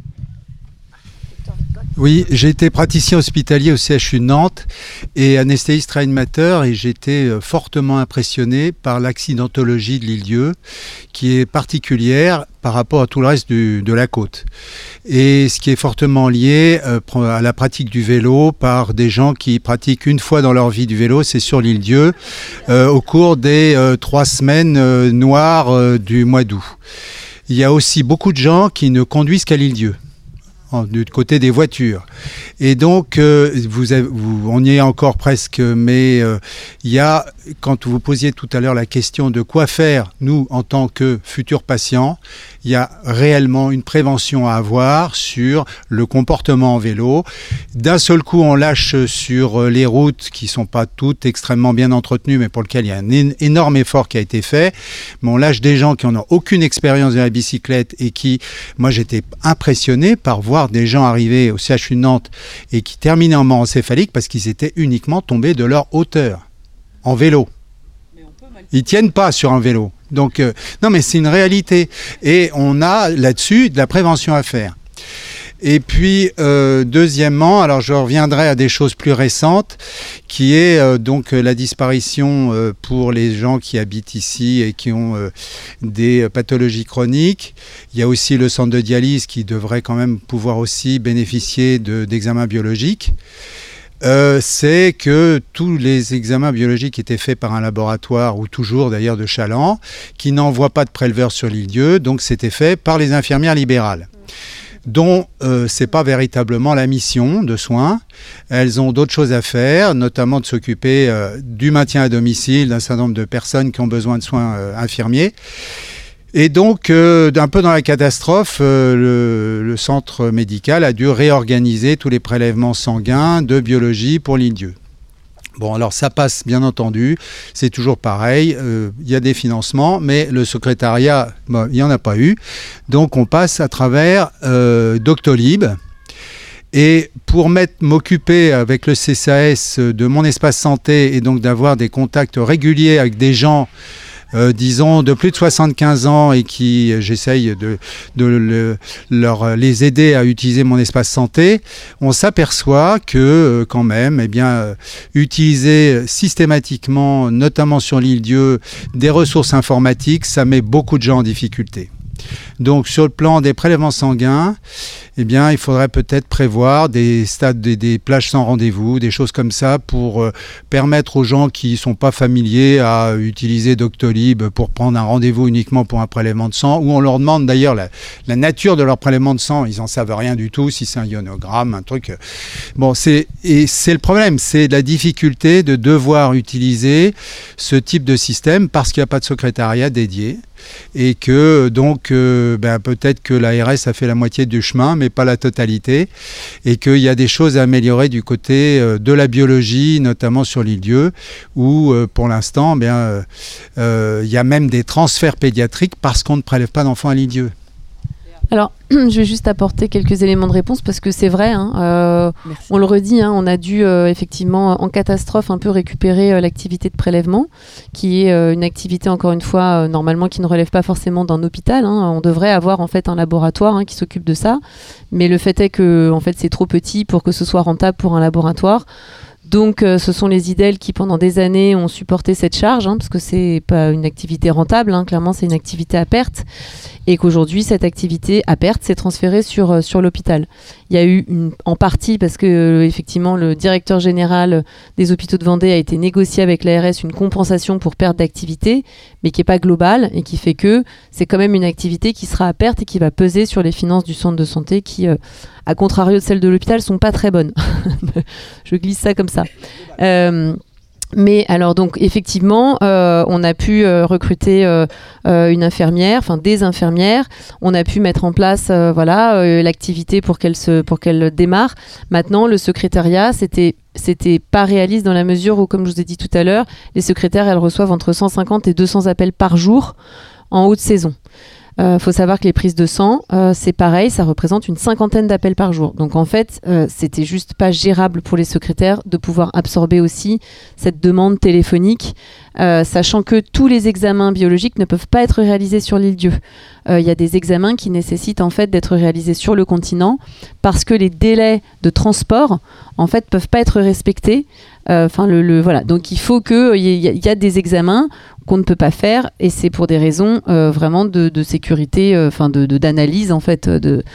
Oui, j'ai été praticien hospitalier au CHU de Nantes et anesthésiste réanimateur et j'ai été fortement impressionné par l'accidentologie de l'Île-d'Yeu qui est particulière par rapport à tout le reste de la côte. Et ce qui est fortement lié à la pratique du vélo par des gens qui pratiquent une fois dans leur vie du vélo, c'est sur l'Île-d'Yeu, au cours des 3 semanes noires du mois d'août. Il y a aussi beaucoup de gens qui ne conduisent qu'à l'Île-d'Yeu, du côté des voitures. Et donc, on y est encore presque, mais il y a, quand vous posiez tout à l'heure la question de quoi faire, nous, en tant que futurs patients, il y a réellement une prévention à avoir sur le comportement en vélo. D'un seul coup, on lâche sur les routes qui ne sont pas toutes extrêmement bien entretenues, mais pour lesquelles il y a un énorme effort qui a été fait. Mais on lâche des gens qui n'ont aucune expérience de la bicyclette et qui, moi j'étais impressionné par voir des gens arriver au CHU de Nantes et qui terminaient en mort encéphalique parce qu'ils étaient uniquement tombés de leur hauteur en vélo. Ils tiennent pas sur un vélo. Donc, non, mais c'est une réalité. Et on a là-dessus de la prévention à faire. Et puis, deuxièmement, alors je reviendrai à des choses plus récentes, qui est donc la disparition pour les gens qui habitent ici et qui ont des pathologies chroniques. Il y a aussi le centre de dialyse qui devrait quand même pouvoir aussi bénéficier d'examens biologiques. C'est que tous les examens biologiques étaient faits par un laboratoire, ou toujours d'ailleurs de Chaland, qui n'envoie pas de préleveurs sur l'Île-d'Yeu, donc c'était fait par les infirmières libérales, dont c'est pas véritablement la mission de soins. Elles ont d'autres choses à faire, notamment de s'occuper du maintien à domicile d'un certain nombre de personnes qui ont besoin de soins infirmiers. Et donc, un peu dans la catastrophe, le centre médical a dû réorganiser tous les prélèvements sanguins de biologie pour l'île-Dieu. Bon, alors ça passe bien entendu, c'est toujours pareil, il y a des financements, mais le secrétariat, il n'y en a pas eu. Donc on passe à travers Doctolib. Et pour m'occuper avec le CCAS de mon espace santé et donc d'avoir des contacts réguliers avec des gens disons de plus de 75 ans et qui j'essaye de les aider à utiliser mon espace santé, on s'aperçoit que quand même, eh bien, utiliser systématiquement, notamment sur l'île-Dieu, des ressources informatiques, ça met beaucoup de gens en difficulté. Donc sur le plan des prélèvements sanguins, eh bien, il faudrait peut-être prévoir des stades, des plages sans rendez-vous, des choses comme ça pour permettre aux gens qui ne sont pas familiers à utiliser Doctolib pour prendre un rendez-vous uniquement pour un prélèvement de sang, où on leur demande d'ailleurs la nature de leur prélèvement de sang, ils n'en savent rien du tout, si c'est un ionogramme, un truc. Bon, c'est le problème, c'est la difficulté de devoir utiliser ce type de système parce qu'il n'y a pas de secrétariat dédié. Et que donc peut-être que l'ARS a fait la moitié du chemin mais pas la totalité, et qu'il y a des choses à améliorer du côté de la biologie, notamment sur l'île-Dieu, où pour l'instant il y a même des transferts pédiatriques parce qu'on ne prélève pas d'enfants à l'île-Dieu. Alors, je vais juste apporter quelques éléments de réponse parce que c'est vrai, on le redit, on a dû effectivement en catastrophe un peu récupérer l'activité de prélèvement, qui est une activité encore une fois normalement qui ne relève pas forcément d'un hôpital. On devrait avoir en fait un laboratoire qui s'occupe de ça, mais le fait est que en fait c'est trop petit pour que ce soit rentable pour un laboratoire. Donc ce sont les IDEL qui pendant des années ont supporté cette charge, parce que c'est pas une activité rentable, clairement c'est une activité à perte, et qu'aujourd'hui cette activité à perte s'est transférée sur l'hôpital. Il y a eu en partie parce que effectivement le directeur général des hôpitaux de Vendée a été négocié avec l'ARS une compensation pour perte d'activité, mais qui n'est pas globale et qui fait que c'est quand même une activité qui sera à perte et qui va peser sur les finances du centre de santé qui, à contrario de celles de l'hôpital, sont pas très bonnes. Je glisse ça comme ça. Mais alors donc effectivement, on a pu recruter une infirmière, enfin des infirmières. On a pu mettre en place l'activité pour qu'elle démarre. Maintenant, le secrétariat, c'était pas réaliste dans la mesure où, comme je vous ai dit tout à l'heure, les secrétaires elles reçoivent entre 150 et 200 appels par jour en haute saison. Faut savoir que les prises de sang, c'est pareil, ça représente une 50aine d'appels par jour. Donc en fait, c'était juste pas gérable pour les secrétaires de pouvoir absorber aussi cette demande téléphonique, sachant que tous les examens biologiques ne peuvent pas être réalisés sur l'île-Dieu. Il y a des examens qui nécessitent en fait d'être réalisés sur le continent parce que les délais de transport en fait peuvent pas être respectés. Voilà. Donc il faut qu'il y a des examens qu'on ne peut pas faire et c'est pour des raisons vraiment de sécurité, d'analyse en fait.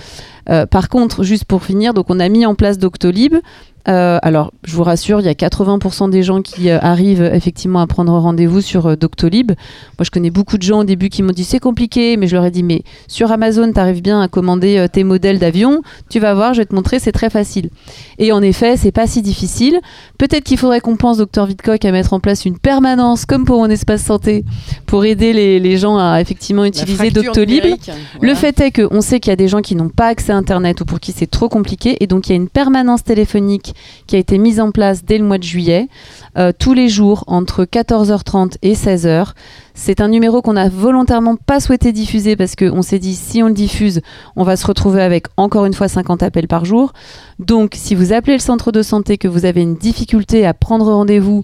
Par contre, juste pour finir, donc on a mis en place Doctolib. Alors, je vous rassure, il y a 80% des gens qui arrivent effectivement à prendre rendez-vous sur Doctolib. Moi, je connais beaucoup de gens au début qui m'ont dit c'est compliqué, mais je leur ai dit mais sur Amazon, tu arrives bien à commander tes modèles d'avion, tu vas voir, je vais te montrer, c'est très facile. Et en effet, c'est pas si difficile. Peut-être qu'il faudrait qu'on pense, Dr Vidcock, à mettre en place une permanence comme pour mon espace santé pour aider les gens à effectivement utiliser Doctolib. Voilà. Le fait est qu'on sait qu'il y a des gens qui n'ont pas accès à Internet ou pour qui c'est trop compliqué, et donc il y a une permanence téléphonique qui a été mise en place dès le mois de juillet, tous les jours entre 14h30 et 16h. C'est un numéro qu'on n'a volontairement pas souhaité diffuser parce qu'on s'est dit si on le diffuse, on va se retrouver avec encore une fois 50 appels par jour. Donc si vous appelez le centre de santé, que vous avez une difficulté à prendre rendez-vous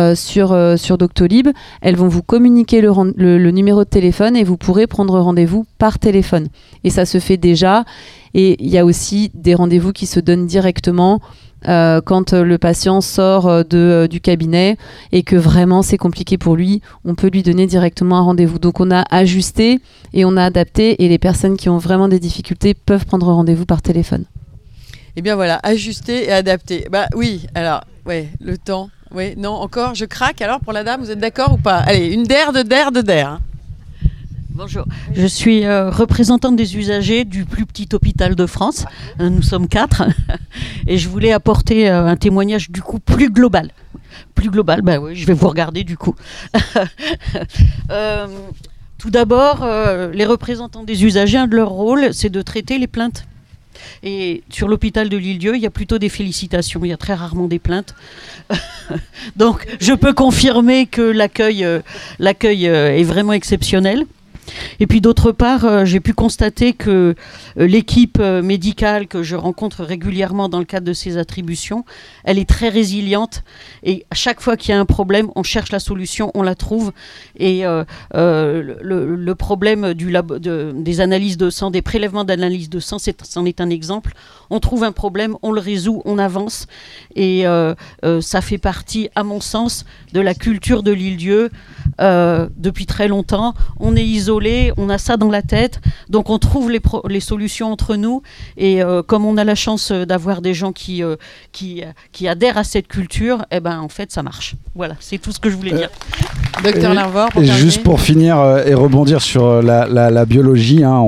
sur Doctolib, elles vont vous communiquer le numéro de téléphone et vous pourrez prendre rendez-vous par téléphone. Et ça se fait déjà. Et il y a aussi des rendez-vous qui se donnent directement quand le patient sort du cabinet et que vraiment c'est compliqué pour lui, on peut lui donner directement un rendez-vous. Donc on a ajusté et on a adapté, et les personnes qui ont vraiment des difficultés peuvent prendre rendez-vous par téléphone. Eh bien voilà, ajuster et adapter. Bah oui, alors, ouais, le temps. Oui, non, encore, je craque. Alors pour la dame, vous êtes d'accord ou pas? Allez, une DER de DER de DER. Bonjour, je suis représentante des usagers du plus petit hôpital de France. Nous sommes 4 et je voulais apporter un témoignage du coup plus global. Plus global, bah oui, je vais vous regarder du coup. Tout d'abord, les représentants des usagers, un de leurs rôles, c'est de traiter les plaintes. Et sur l'hôpital de l'Île-Dieu, il y a plutôt des félicitations, il y a très rarement des plaintes. Donc, je peux confirmer que l'accueil est vraiment exceptionnel. Et puis d'autre part, j'ai pu constater que l'équipe médicale que je rencontre régulièrement dans le cadre de ces attributions, elle est très résiliente et à chaque fois qu'il y a un problème, on cherche la solution, on la trouve. Et le problème des analyses de sang, des prélèvements d'analyse de sang, c'en est un exemple. On trouve un problème, on le résout, on avance. Et ça fait partie, à mon sens, de la culture de l'Île-Dieu depuis très longtemps. On est isolé, on a ça dans la tête, donc on trouve les solutions entre nous. Et comme on a la chance d'avoir des gens qui adhèrent à cette culture, eh ben, en fait, ça marche. Voilà, c'est tout ce que je voulais dire. Docteur Larvor, juste pour finir et rebondir sur la biologie, hein,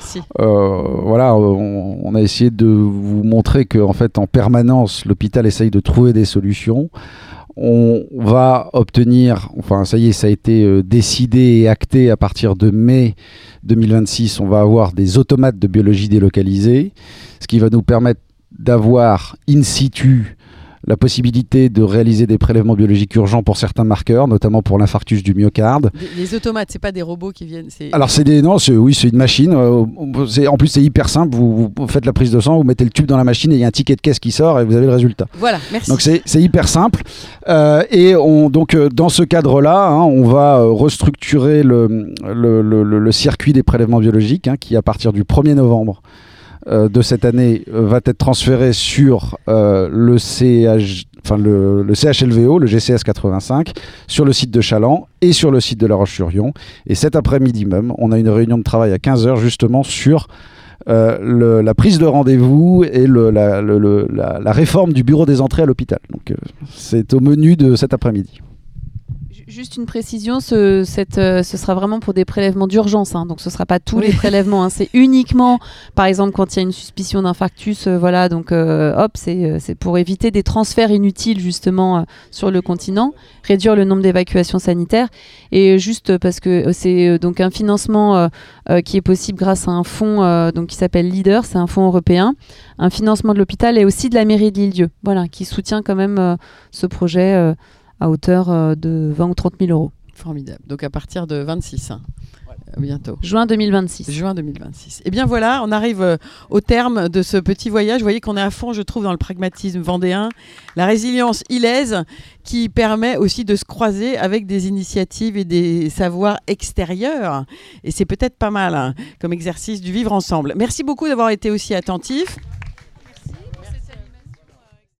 on a essayé de vous montrer que en fait, en permanence, l'hôpital essaye de trouver des solutions. On va obtenir, enfin ça y est, ça a été décidé et acté à partir de mai 2026, on va avoir des automates de biologie délocalisés, ce qui va nous permettre d'avoir in situ la possibilité de réaliser des prélèvements biologiques urgents pour certains marqueurs, notamment pour l'infarctus du myocarde. Les automates, c'est pas des robots qui viennent. Alors c'est une machine. En plus c'est hyper simple. Vous faites la prise de sang, vous mettez le tube dans la machine et il y a un ticket de caisse qui sort et vous avez le résultat. Voilà, merci. Donc c'est hyper simple. Dans ce cadre-là, hein, on va restructurer le circuit des prélèvements biologiques, hein, qui à partir du 1er novembre de cette année va être transféré sur le CHLVO, le GCS 85, sur le site de Chaland et sur le site de La Roche-sur-Yon. Et cet après-midi même, on a une réunion de travail à 15h justement sur la prise de rendez-vous et la réforme du bureau des entrées à l'hôpital. Donc c'est au menu de cet après-midi. Juste une précision, ce sera vraiment pour des prélèvements d'urgence, hein, donc ce ne sera pas tous les prélèvements, hein, c'est uniquement, par exemple, quand il y a une suspicion d'infarctus, voilà, donc c'est pour éviter des transferts inutiles justement sur le continent, réduire le nombre d'évacuations sanitaires, et juste parce que c'est donc un financement qui est possible grâce à un fonds donc qui s'appelle LEADER, c'est un fonds européen, un financement de l'hôpital et aussi de la mairie de l'Île-Dieu, voilà, qui soutient quand même ce projet à hauteur de 20 ou 30 000 euros. Formidable. Donc à partir de 26, bientôt. Juin 2026. Juin 2026. Et bien voilà, on arrive au terme de ce petit voyage. Vous voyez qu'on est à fond, je trouve, dans le pragmatisme vendéen, la résilience ilaise qui permet aussi de se croiser avec des initiatives et des savoirs extérieurs. Et c'est peut-être pas mal, hein, comme exercice du vivre ensemble. Merci beaucoup d'avoir été aussi attentifs.